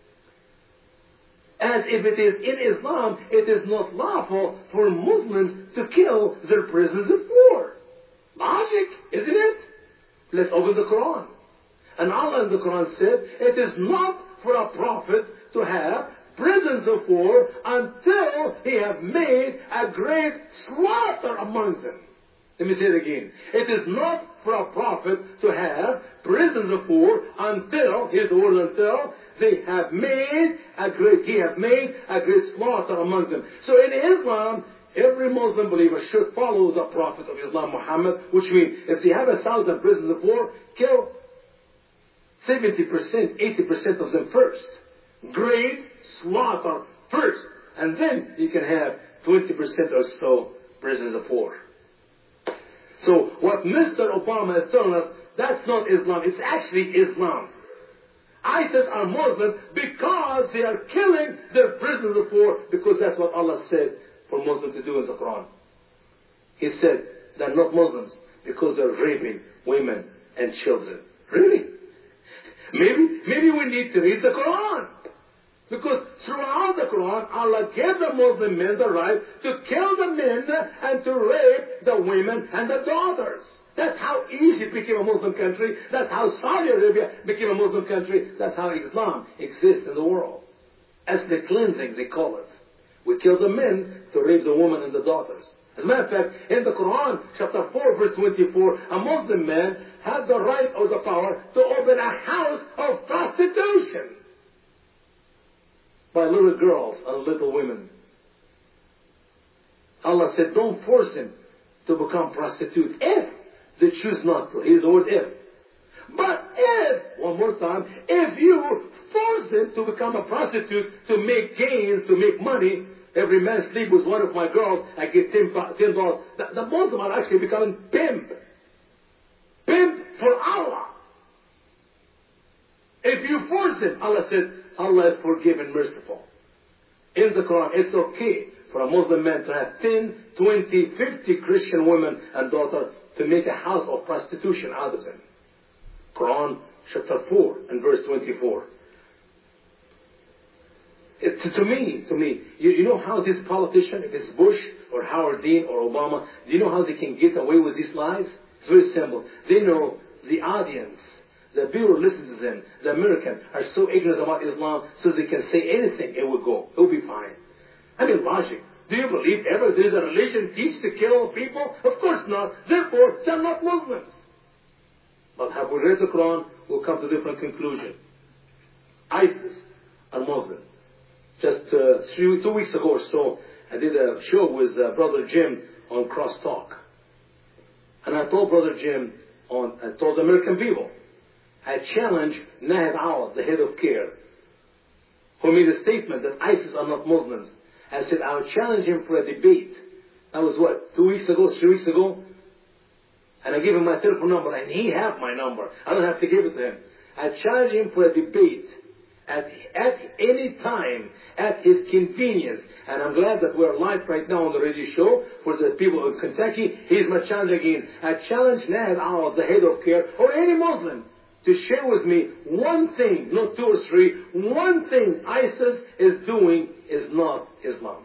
As if it is in Islam, it is not lawful for Muslims to kill their prisoners of war. Logic, isn't it? Let's open the Quran. And Allah in the Quran said, it is not for a prophet to have prisoners of war until he have made a great slaughter among them. Let me say it again. It is not for a prophet to have prisoners of war until, here's the word until, they have made a great, he have made a great slaughter among them. So in Islam, every Muslim believer should follow the Prophet of Islam, Muhammad, which means if they have a thousand prisoners of war, kill seventy percent, eighty percent of them first. Great slaughter first. And then you can have twenty percent or so prisoners of war. So what Mister Obama is telling us, that's not Islam. It's actually Islam. ISIS are Muslims because they are killing their prisoners of war, because that's what Allah said for Muslims to do in the Quran. He said they're not Muslims because they're raping women and children. Really? Maybe, maybe we need to read the Quran. Because throughout the Quran, Allah gave the Muslim men the right to kill the men and to rape the women and the daughters. That's how Egypt became a Muslim country. That's how Saudi Arabia became a Muslim country. That's how Islam exists in the world. Ethnic cleansing, they call it. We kill the men to rape the women and the daughters. As a matter of fact, in the Quran, chapter four, verse twenty-four, a Muslim man has the right or the power to open a house of prostitution by little girls and little women. Allah said, don't force them to become prostitutes if they choose not to. Here's the word if. But if, one more time, if you force them to become a prostitute to make gains, to make money, every man sleep with one of my girls, I get ten dollars. The, the Muslims are actually becoming pimp. Pimp for Allah. If you force them, Allah said, Allah is forgiving and merciful. In the Quran, it's okay for a Muslim man to have ten, twenty, fifty Christian women and daughters to make a house of prostitution out of them. Quran chapter four and verse twenty-four. It, to, to me, to me, you, you know how this politician, if it's Bush or Howard Dean or Obama, do you know how they can get away with these lies? It's very simple. They know the audience, the people who listen to them, the Americans, are so ignorant about Islam, so they can say anything, it will go. It will be fine. I mean, logic. Do you believe ever there is a religion teach to kill people? Of course not. Therefore, they're not Muslims. But have we read the Quran, we'll come to a different conclusion. ISIS are Muslim. Just uh, three, two weeks ago or so, I did a show with uh, Brother Jim on Crosstalk. And I told Brother Jim, on, I told the American people, I challenged Nahid Awad, the head of CARE, who made a statement that ISIS are not Muslims. I said, I would challenge him for a debate. That was what, two weeks ago, three weeks ago? And I gave him my telephone number, and he had my number. I don't have to give it to him. I challenge him for a debate at, at any time, at his convenience. And I'm glad that we're live right now on the radio show for the people of Kentucky. Here's my challenge again. I challenge Nahad Awad, the head of CARE, or any Muslim, to share with me one thing, not two or three, one thing ISIS is doing is not Islam.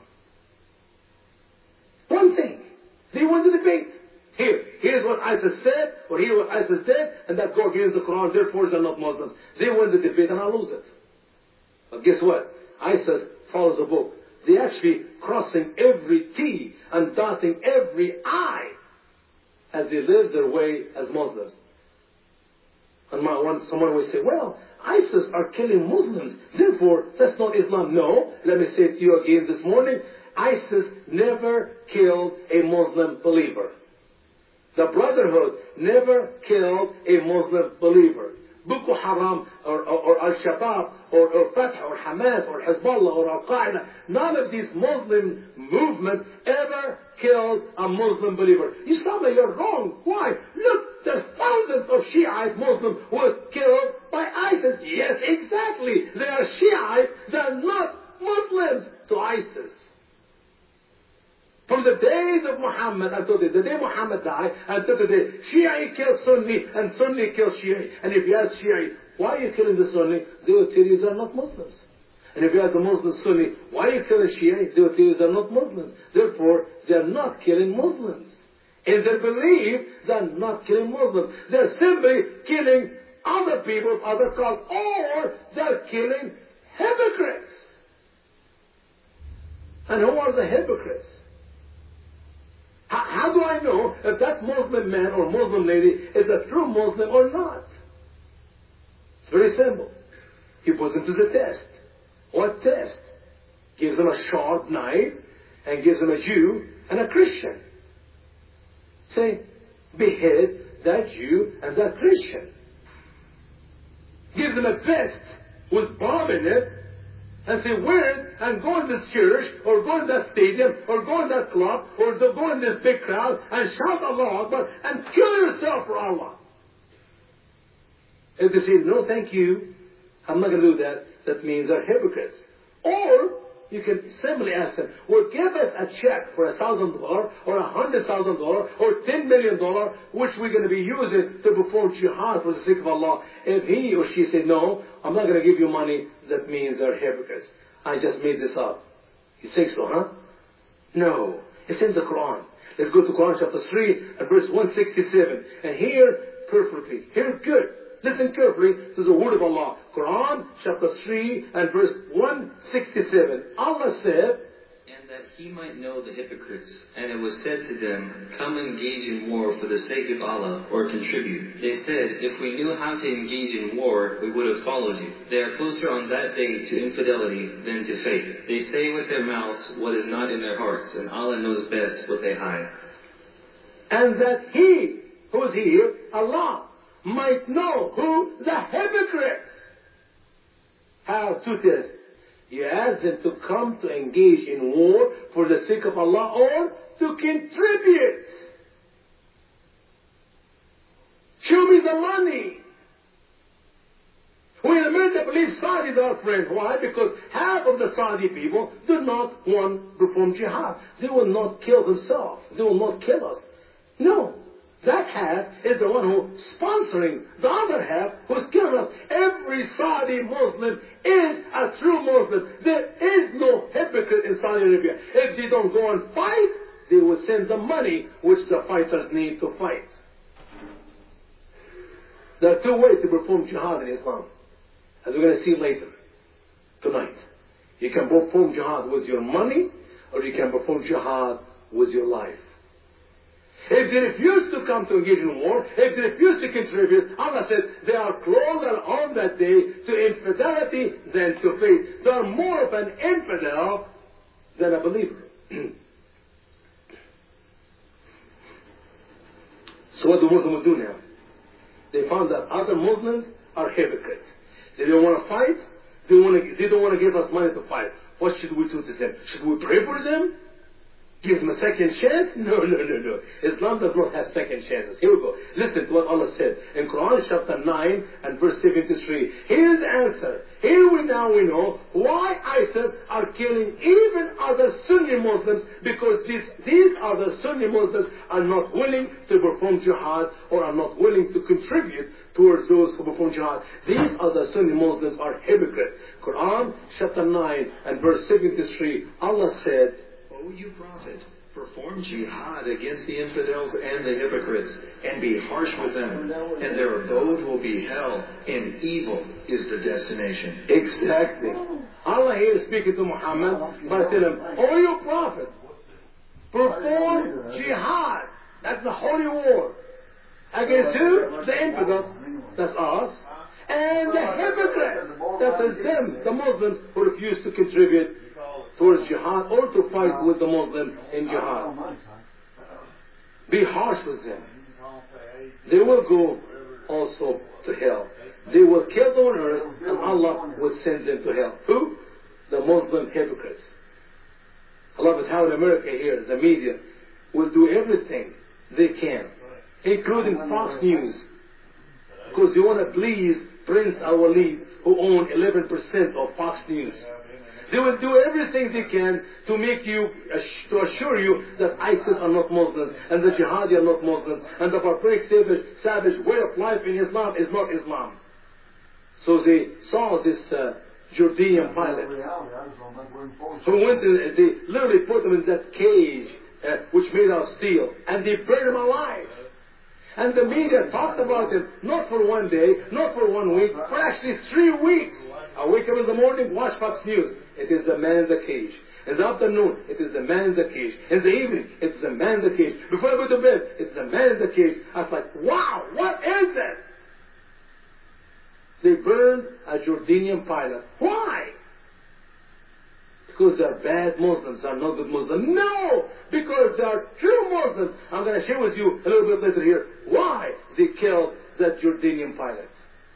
One thing. They want to debate. Here, here's what ISIS said, or here's what ISIS did, and that goes against the Quran, therefore they're not Muslims. They win the debate and I lose it. But guess what? ISIS follows the book. They're actually crossing every T and dotting every I as they live their way as Muslims. And my, one, someone will say, well, ISIS are killing Muslims, therefore that's not Islam. No, let me say it to you again this morning. ISIS never killed a Muslim believer. The Brotherhood never killed a Muslim believer. Boko Haram or, or, or Al-Shabaab or, or Fatah or Hamas or Hezbollah or Al-Qaeda, none of these Muslim movements ever killed a Muslim believer. You tell me you're wrong. Why? Look, there's thousands of Shiite Muslims who were killed by ISIS. Yes, exactly. They are Shiite. They're not Muslims to ISIS. From the days of Muhammad until the day Muhammad died, until today, Shia killed Sunni and Sunni killed Shia. And if you ask Shia, why are you killing the Sunni? They will tell you they're not Muslims. And if you ask the Muslim Sunni, why are you killing Shia? They will tell you they're not Muslims. Therefore, they're not killing Muslims. In their belief, they're not killing Muslims. They're simply killing other people of other cults, or they're killing hypocrites. And who are the hypocrites? How, how do I know if that Muslim man or Muslim lady is a true Muslim or not? It's very simple. He puts them to the test. What test? Gives them a sharp knife and gives them a Jew and a Christian. Say, behead that Jew and that Christian. Gives them a vest with bomb in it and say, wear it and go in this church or go in that stadium or go in that club or go in this big crowd and shout Allah Akbar and kill yourself for Allah. If they say, no thank you, I'm not going to do that, that means they're hypocrites. Or you can simply ask them, well, give us a check for a thousand dollars or a hundred thousand dollars or ten million dollars, which we're going to be using to perform jihad for the sake of Allah. If he or she said, no, I'm not going to give you money, that means they're hypocrites. I just made this up. You think so, huh? No. It's in the Quran. Let's go to Quran chapter three and verse one sixty-seven. And hear perfectly. Hear good. Listen carefully to the word of Allah. Quran chapter three and verse one sixty-seven. Allah said,
and that he might know the hypocrites. And it was said to them, come engage in war for the sake of Allah, or contribute. They said, if we knew how to engage in war, we would have followed you. They are closer on that day to infidelity than to faith. They say with their mouths what is not in their hearts, and Allah knows best what they hide.
And that he, who is here, Allah, might know who the hypocrites have to test. You ask them to come to engage in war for the sake of Allah or to contribute. Show me the money. We in America believe Saudis are friends. Why? Because half of the Saudi people do not want to perform jihad. They will not kill themselves. They will not kill us. No. That half is the one who's sponsoring the other half who's killing us. Every Saudi Muslim is a true Muslim. There is no hypocrite in Saudi Arabia. If they don't go and fight, they will send the money which the fighters need to fight. There are two ways to perform jihad in Islam, as we're going to see later, tonight. You can perform jihad with your money, or you can perform jihad with your life. If they refuse to come to engage in war, if they refuse to contribute, Allah said they are closer on that day to infidelity than to faith. They are more of an infidel than a believer. So what do Muslims do now? They found that other Muslims are hypocrites. They don't want to fight. They, want to, they don't want to give us money to fight. what should we do to them? Should we pray for them? Give them a second chance? No, no, no, no. Islam does not have second chances. Here we go. Listen to what Allah said in Quran chapter nine and verse seventy-three. Here's the answer. Here we now we know why ISIS are killing even other Sunni Muslims, because these, these other Sunni Muslims are not willing to perform jihad or are not willing to contribute towards those who perform jihad. These other Sunni Muslims are hypocrites. Quran chapter nine and verse seventy-three. Allah said,
O you prophet, perform jihad against the infidels and the hypocrites, and be harsh with them, and their abode will be hell, and evil is the destination.
Exactly. Allah here is speaking to Muhammad by telling him, O you prophet, perform jihad. That's the holy war. Against who? The infidels. That's us. And the hypocrites. That is them, the Muslims who refuse to contribute towards jihad or to fight with the Muslims in jihad. Be harsh with them. They will go also to hell. They will kill them on earth, and Allah will send them to hell. Who? The Muslim hypocrites. I love it how in America here, the media will do everything they can, including Fox News, because they want to please Prince Al-Walid, who owns eleven percent of Fox News. They will do everything they can to make you, to assure you that ISIS are not Muslims, and the Jihadi are not Muslims, and the barbaric, savage, savage way of life in Islam is not Islam. So they saw this uh, Jordanian pilot who went in, they literally put him in that cage uh, which made out of steel, and they burned him alive. And the media talked about him not for one day, not for one week, for actually three weeks. I wake up in the morning, watch Fox News. It is the man in the cage. In the afternoon, it is the man in the cage. In the evening, it's the man in the cage. Before I go to bed, it's the man in the cage. I was like, wow, what is that? They burned a Jordanian pilot. Why? Because they're bad Muslims, they're not good Muslims. No! Because they are true Muslims. I'm going to share with you a little bit later here why they killed that Jordanian pilot.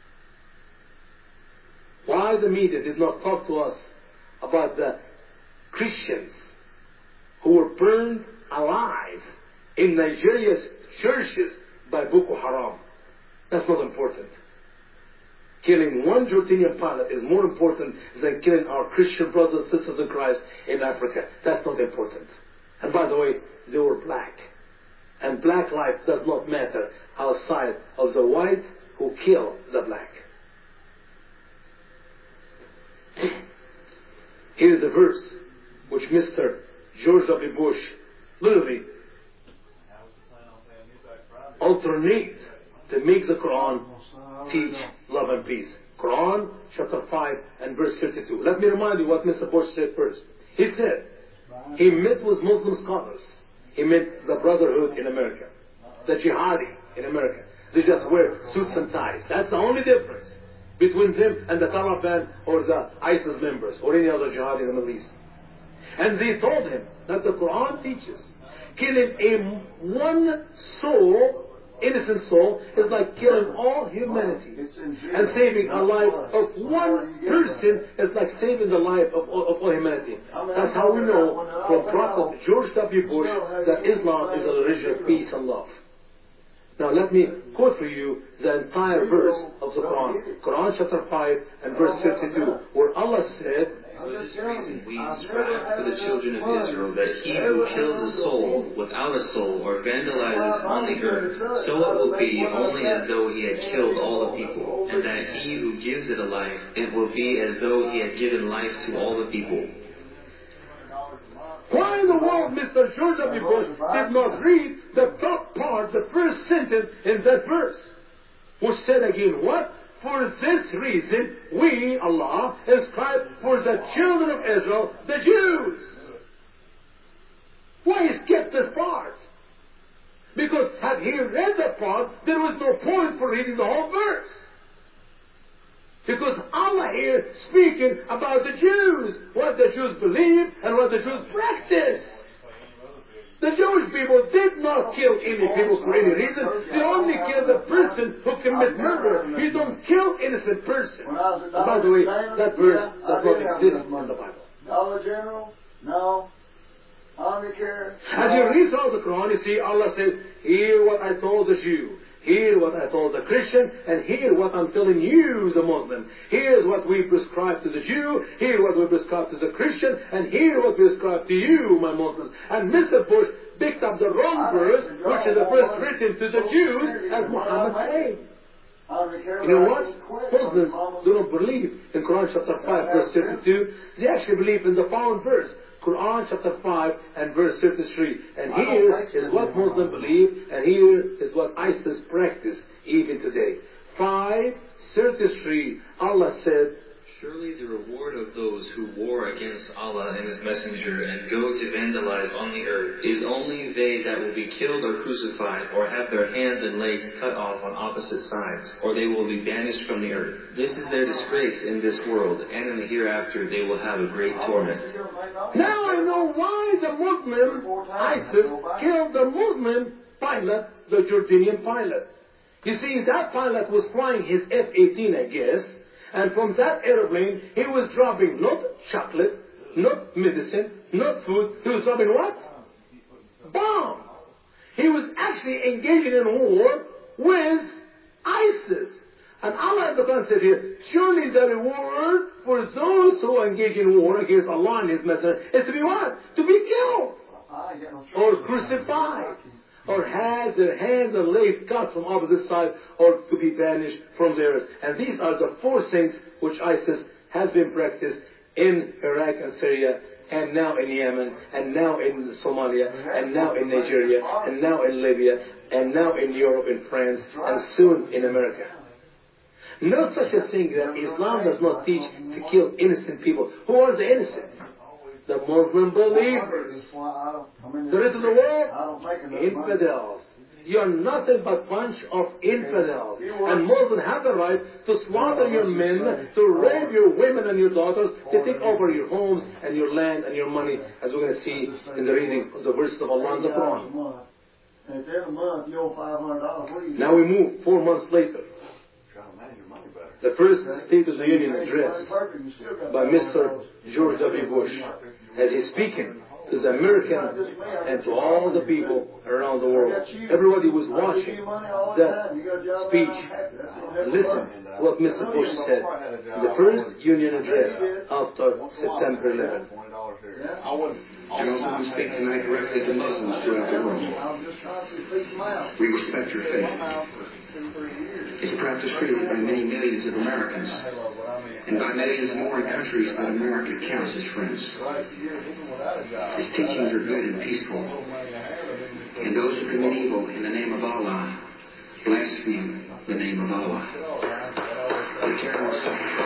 Why the media did not talk to us about the Christians who were burned alive in Nigeria's churches by Boko Haram. That's not important. Killing one Jordanian pilot is more important than killing our Christian brothers and sisters in Christ in Africa. That's not important. And by the way, they were black. And black life does not matter outside of the white who kill the black. Here is a verse which Mister George W. Bush literally alternate to make the Quran teach love and peace. Quran chapter five and verse thirty-two. Let me remind you what Mister Bush said first. He said he met with Muslim scholars. He met the Brotherhood in America, the Jihadi in America. They just wear suits and ties. That's the only difference between them and the Taliban or the ISIS members or any other jihad in the Middle East. And they told him that the Quran teaches killing a one soul, innocent soul, is like killing all humanity. And saving a life of one person is like saving the life of all, of all humanity. That's how we know from Prophet George W. Bush that Islam is a religion of peace and love. Now let me quote for you the entire verse of the Quran. Quran chapter five and verse thirty-two, where Allah said,
For this reason we inscribed for the children of Israel that he who kills a soul without a soul or vandalizes on the earth, so it will be only as though he had killed all the people, and that he who gives it a life, it will be as though he had given life to all the people.
Why in the world Mister George W. Bush did not read the top part, the first sentence in that verse, which said again, what? For this reason, we, Allah, inscribe for the children of Israel, the Jews. Why he skipped this part? Because had he read that part, there was no point for reading the whole verse. Because Allah here speaking about the Jews, what the Jews believe and what the Jews practice. The Jewish people did not kill any people for any reason. They only kill the person who commits murder. You don't kill innocent person. And by the way, that verse does not exist in the Bible.
Dollar General? No. Omnicare?
As you read through the Quran, you see Allah says, hear what I told the Jew, hear what I told the Christian, and hear what I'm telling you, the Muslim. Here's what we prescribe to the Jew, hear what we prescribe to the Christian, and hear what we prescribe to you, my Muslims. And Mister Bush picked up the wrong verse, which is the verse written to the Jews, as Muhammad said. You know what? Muslims do not believe in Quran chapter five, verse thirty-two. They actually believe in the following verse. Quran chapter five and verse thirty-three. And here is what Muslims believe, and here is what ISIS practice even today. five thirty-three, Allah said,
surely the reward of those who war against Allah and His Messenger and go to vandalize on the earth is only they that will be killed or crucified or have their hands and legs cut off on opposite sides, or they will be banished from the earth. This is their disgrace in this world, and in the hereafter they will have a great torment.
Now I know why the Muslim ISIS killed the Muslim pilot, the Jordanian pilot. You see, that pilot was flying his F eighteen, I guess, and from that airplane, he was dropping not chocolate, not medicine, not food. He was dropping what? Bomb. He was actually engaging in war with ISIS. And Allah in the Quran said here, surely the reward for those who engage in war against Allah and His Messenger is to be what? To be killed. Or crucified. Or had their hands and legs cut from opposite side, or to be banished from the earth. And these are the four things which ISIS has been practiced in Iraq and Syria, and now in Yemen, and now in Somalia, and now in Nigeria, and now in Libya, and now in Europe, in France, and soon in America. No such a thing that Islam does not teach to kill innocent people. Who are the innocent? The Muslim believers. The rest of the world, infidels. You are nothing but bunch of infidels. And Muslims have the right to slaughter your men, to rape your women and your daughters, to take over your homes and your land and your money, as we're going to see in the reading of the verses of Allah in the Quran. Now we move four months later. The first State of the Union address by Mister George W. Bush, as he's speaking to the American and to all the people around the world. Everybody was watching that speech. Listen to what Mister Bush said in the first Union address after September eleventh.
And also we speak tonight directly to Muslims throughout the world. We respect your faith. It's practiced freely by many millions of Americans, and by millions more in countries that America counts as friends. His teachings are good and peaceful, and those who commit evil in the name of Allah blaspheme the name of Allah. The terrorists.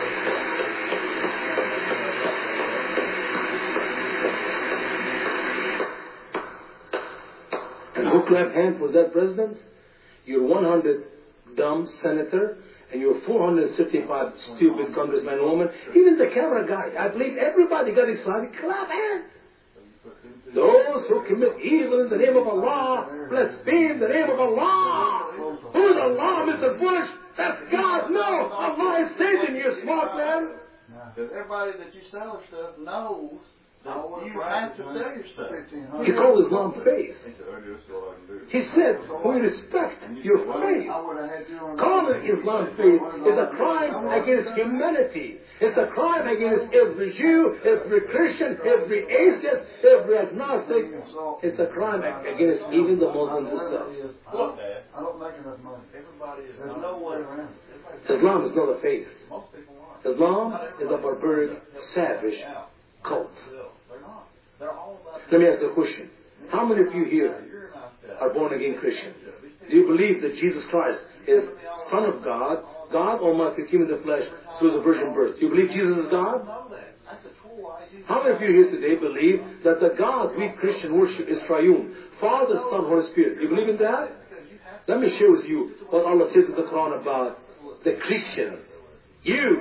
And who clapped hands for that president? Your one hundred dumb senator and your four hundred fifty-five stupid congressman and woman. Even the camera guy. I believe everybody got Islamic clap hands. Those who commit evil in the name of Allah blaspheme the name of Allah. Who's Allah, Mister Bush? That's God. No, Allah is Satan, you smart man.
Because everybody that you sell stuff knows that you have to sell your stuff.
He called Islam faith. He said, we respect your faith. Calling Islam faith is a crime against humanity. It's a crime against every Jew, every Christian, every atheist, every agnostic. It's a crime against even the Muslims themselves.
I don't make enough money. There's no way around it.
Islam is not a faith. Islam is a barbaric, savage cult. Let me ask you a question. How many of you here are born again Christian? Do you believe that Jesus Christ is Son of God, God Almighty came in the flesh through the virgin birth? Do you believe Jesus is God? How many of you here today believe that the God we Christian worship is triune? Father, Son, Holy Spirit. Do you believe in that? Let me share with you what Allah said in the Quran about the Christians. You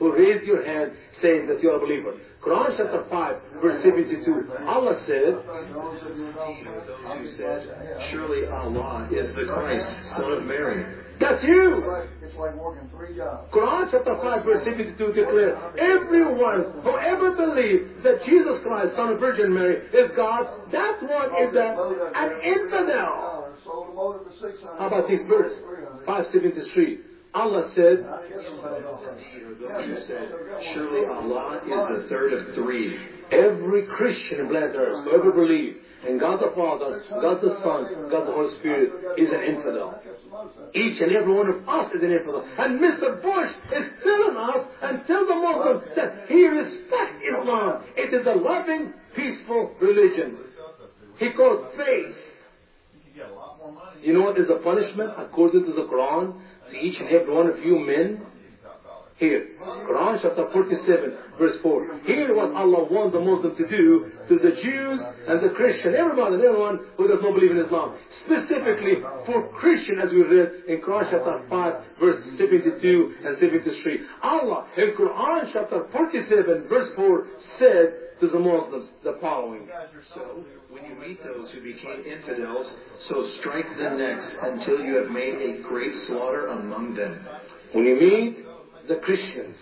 who raised your hand saying that you are a believer. Quran chapter five, verse seventy-two. Allah said,
Those who said, surely Allah is the Christ, son of Mary.
that's you.
It's like, it's like working three jobs.
Quran chapter five, verse seventy-two declares, everyone who ever believes that Jesus Christ, son of Virgin Mary, is God, that one is a, an infidel.
Sold the motor for six hundred.
How about this verse? five seventy-three. Allah said,
Those who said, surely Allah is the third of three.
every Christian in planet Earth who ever believed in God the Father, God the Son, God the Holy Spirit is an infidel. Each and every one of us is an infidel. And Mister Bush is telling us and tell the Muslims that he respects Islam. It is a loving, peaceful religion. He called faith. You know what is the punishment according to the Quran to each and every one of you men? Here, Quran chapter forty-seven, verse four. Here what Allah wants the Muslim to do to the Jews and the Christian, everyone and everyone who does not believe in Islam. Specifically for Christian, as we read in Quran chapter five, verse seventy-two and seventy-three. Allah in Quran chapter forty-seven, verse four said to the Muslims the following.
So, when you meet those who became infidels, so strike the necks until you have made a great slaughter among them.
When you meet the Christians,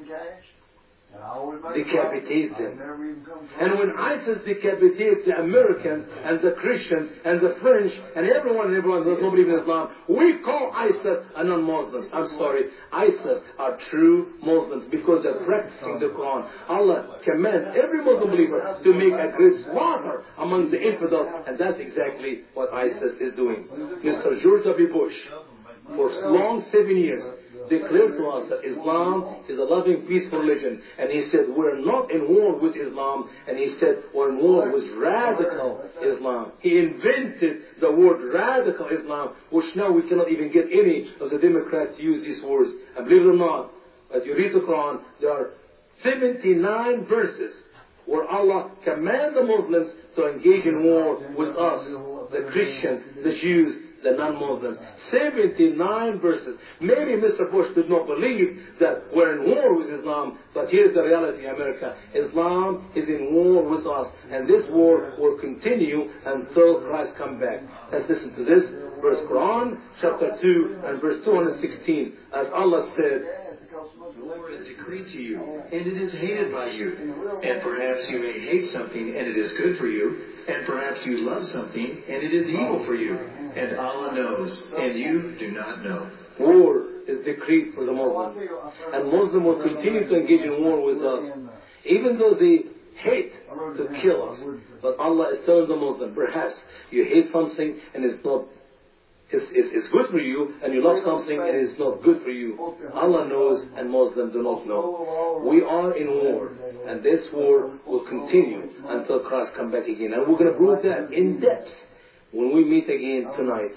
decapitate them. And when ISIS decapitate the Americans and the Christians and the French and everyone and everyone who does not believe in Islam, we call ISIS a non-Muslims. I'm sorry. ISIS are true Muslims because they're practicing the Quran. Allah commands every Muslim believer to make a great slaughter among the infidels, and that's exactly what ISIS is doing. Mister George W. Bush, for long seven years, declared to us that Islam is a loving, peaceful religion. And he said, we're not in war with Islam. And he said, we're in war with radical Islam. He invented the word radical Islam, which now we cannot even get any of the Democrats to use these words. And believe it or not, as you read the Quran, there are seventy-nine verses where Allah commands the Muslims to engage in war with us, the Christians, the Jews, the non-Muslims. seventy-nine verses. Maybe Mister Bush did not believe that we're in war with Islam, but here's the reality, America. Islam is in war with us, and this war will continue until Christ comes back. Let's listen to this verse, Quran chapter two and verse two hundred sixteen. As Allah said,
war is decreed to you, and it is hated by you. And perhaps you may hate something, and it is good for you. And perhaps you love something, and it is evil for you. And Allah knows, and you do not know.
War is decreed for the Muslim. And Muslim will continue to engage in war with us, even though they hate to kill us. But Allah is telling the Muslim, perhaps you hate something and it's not It's, it's, it's good for you, and you love something and it's not good for you. Allah knows and Muslims do not know. We are in war, and this war will continue until Christ comes back again. And we're going to prove that in depth when we meet again tonight.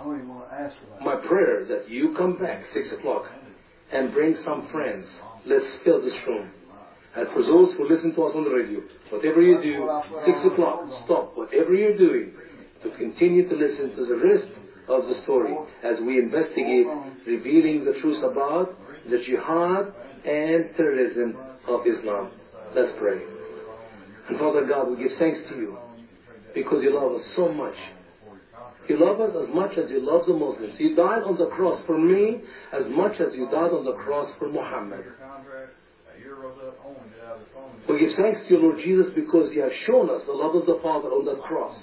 My prayer is that you come back six o'clock and bring some friends. Let's fill this room. And for those who listen to us on the radio, whatever you do, six o'clock, stop whatever you're doing to continue to listen to the rest of the story as we investigate revealing the truth about the jihad and terrorism of Islam. Let's pray. And Father God, we give thanks to you because you love us so much. You love us as much as you love the Muslims. You died on the cross for me as much as you died on the cross for Muhammad. We give thanks to you, Lord Jesus, because you have shown us the love of the Father on that cross.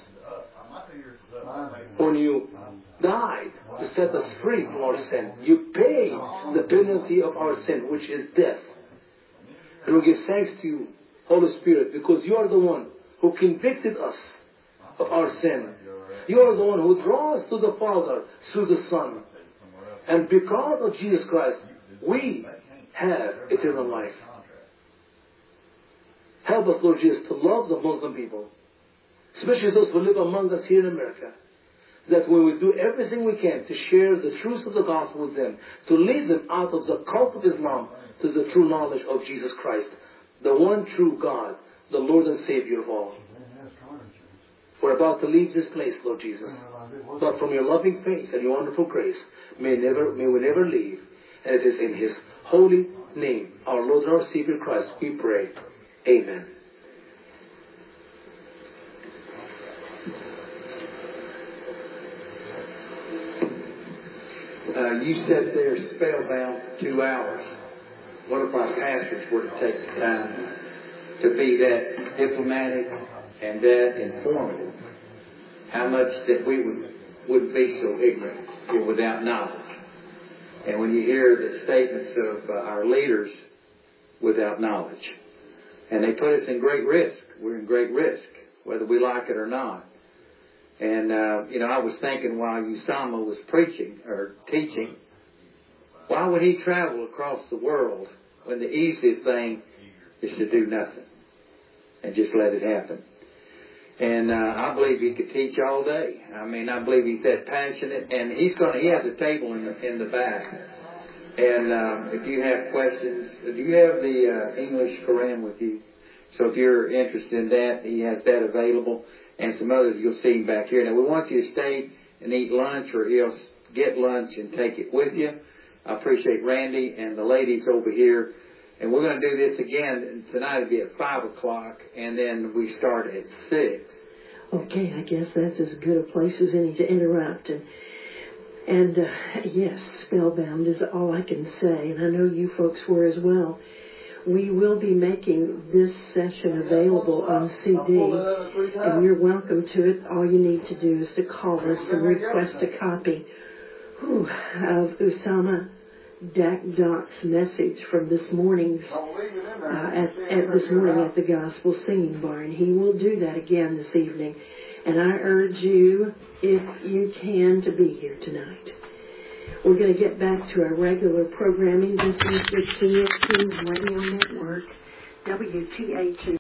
When you died to set us free from our sin, you paid the penalty of our sin, which is death. And we give thanks to you, Holy Spirit, because you are the one who convicted us of our sin. You are the one who draws to the Father through the Son. And because of Jesus Christ, we have eternal life. Help us, Lord Jesus, to love the Muslim people, especially those who live among us here in America, that we will do everything we can to share the truth of the gospel with them, to lead them out of the cult of Islam to the true knowledge of Jesus Christ, the one true God, the Lord and Savior of all. We're about to leave this place, Lord Jesus, but from your loving face and your wonderful grace, may, never, may we never leave. And it is in His holy, name, our Lord and our Savior Christ, we pray. Amen. Uh, you sat there spellbound for two hours. What if our pastors were to take the time to be that diplomatic and that informative? How much that we would, would be so ignorant or without knowledge. And when you hear the statements of uh, our leaders without knowledge, and they put us in great risk. We're in great risk, whether we like it or not. And, uh, you know, I was thinking while Usama was preaching or teaching, why would he travel across the world when the easiest thing is to do nothing and just let it happen? And uh, I believe he could teach all day. I mean, I believe he's that passionate, and he's going to, he has a table in the in the back. And um, if you have questions, do you have the uh, English Quran with you? So if you're interested in that, he has that available, and some others you'll see him back here. Now we want you to stay and eat lunch, or he'll get lunch and take it with you. I appreciate Randy and the ladies over here. And we're going to do this again tonight. It'll be at five o'clock, and then we start at six.
Okay, I guess that's as good a place as any to interrupt. And, and uh, yes, spellbound is all I can say, and I know you folks were as well. We will be making this session available on C D, and you're welcome to it. All you need to do is to call us and request a copy whew, of Usama Dak Dot's message from this morning's uh, at, at this morning at the Gospel Singing Barn. He will do that again this evening, and I urge you, if you can, to be here tonight. We're going to get back to our regular programming. This is the T S Q Radio Network, W T A two.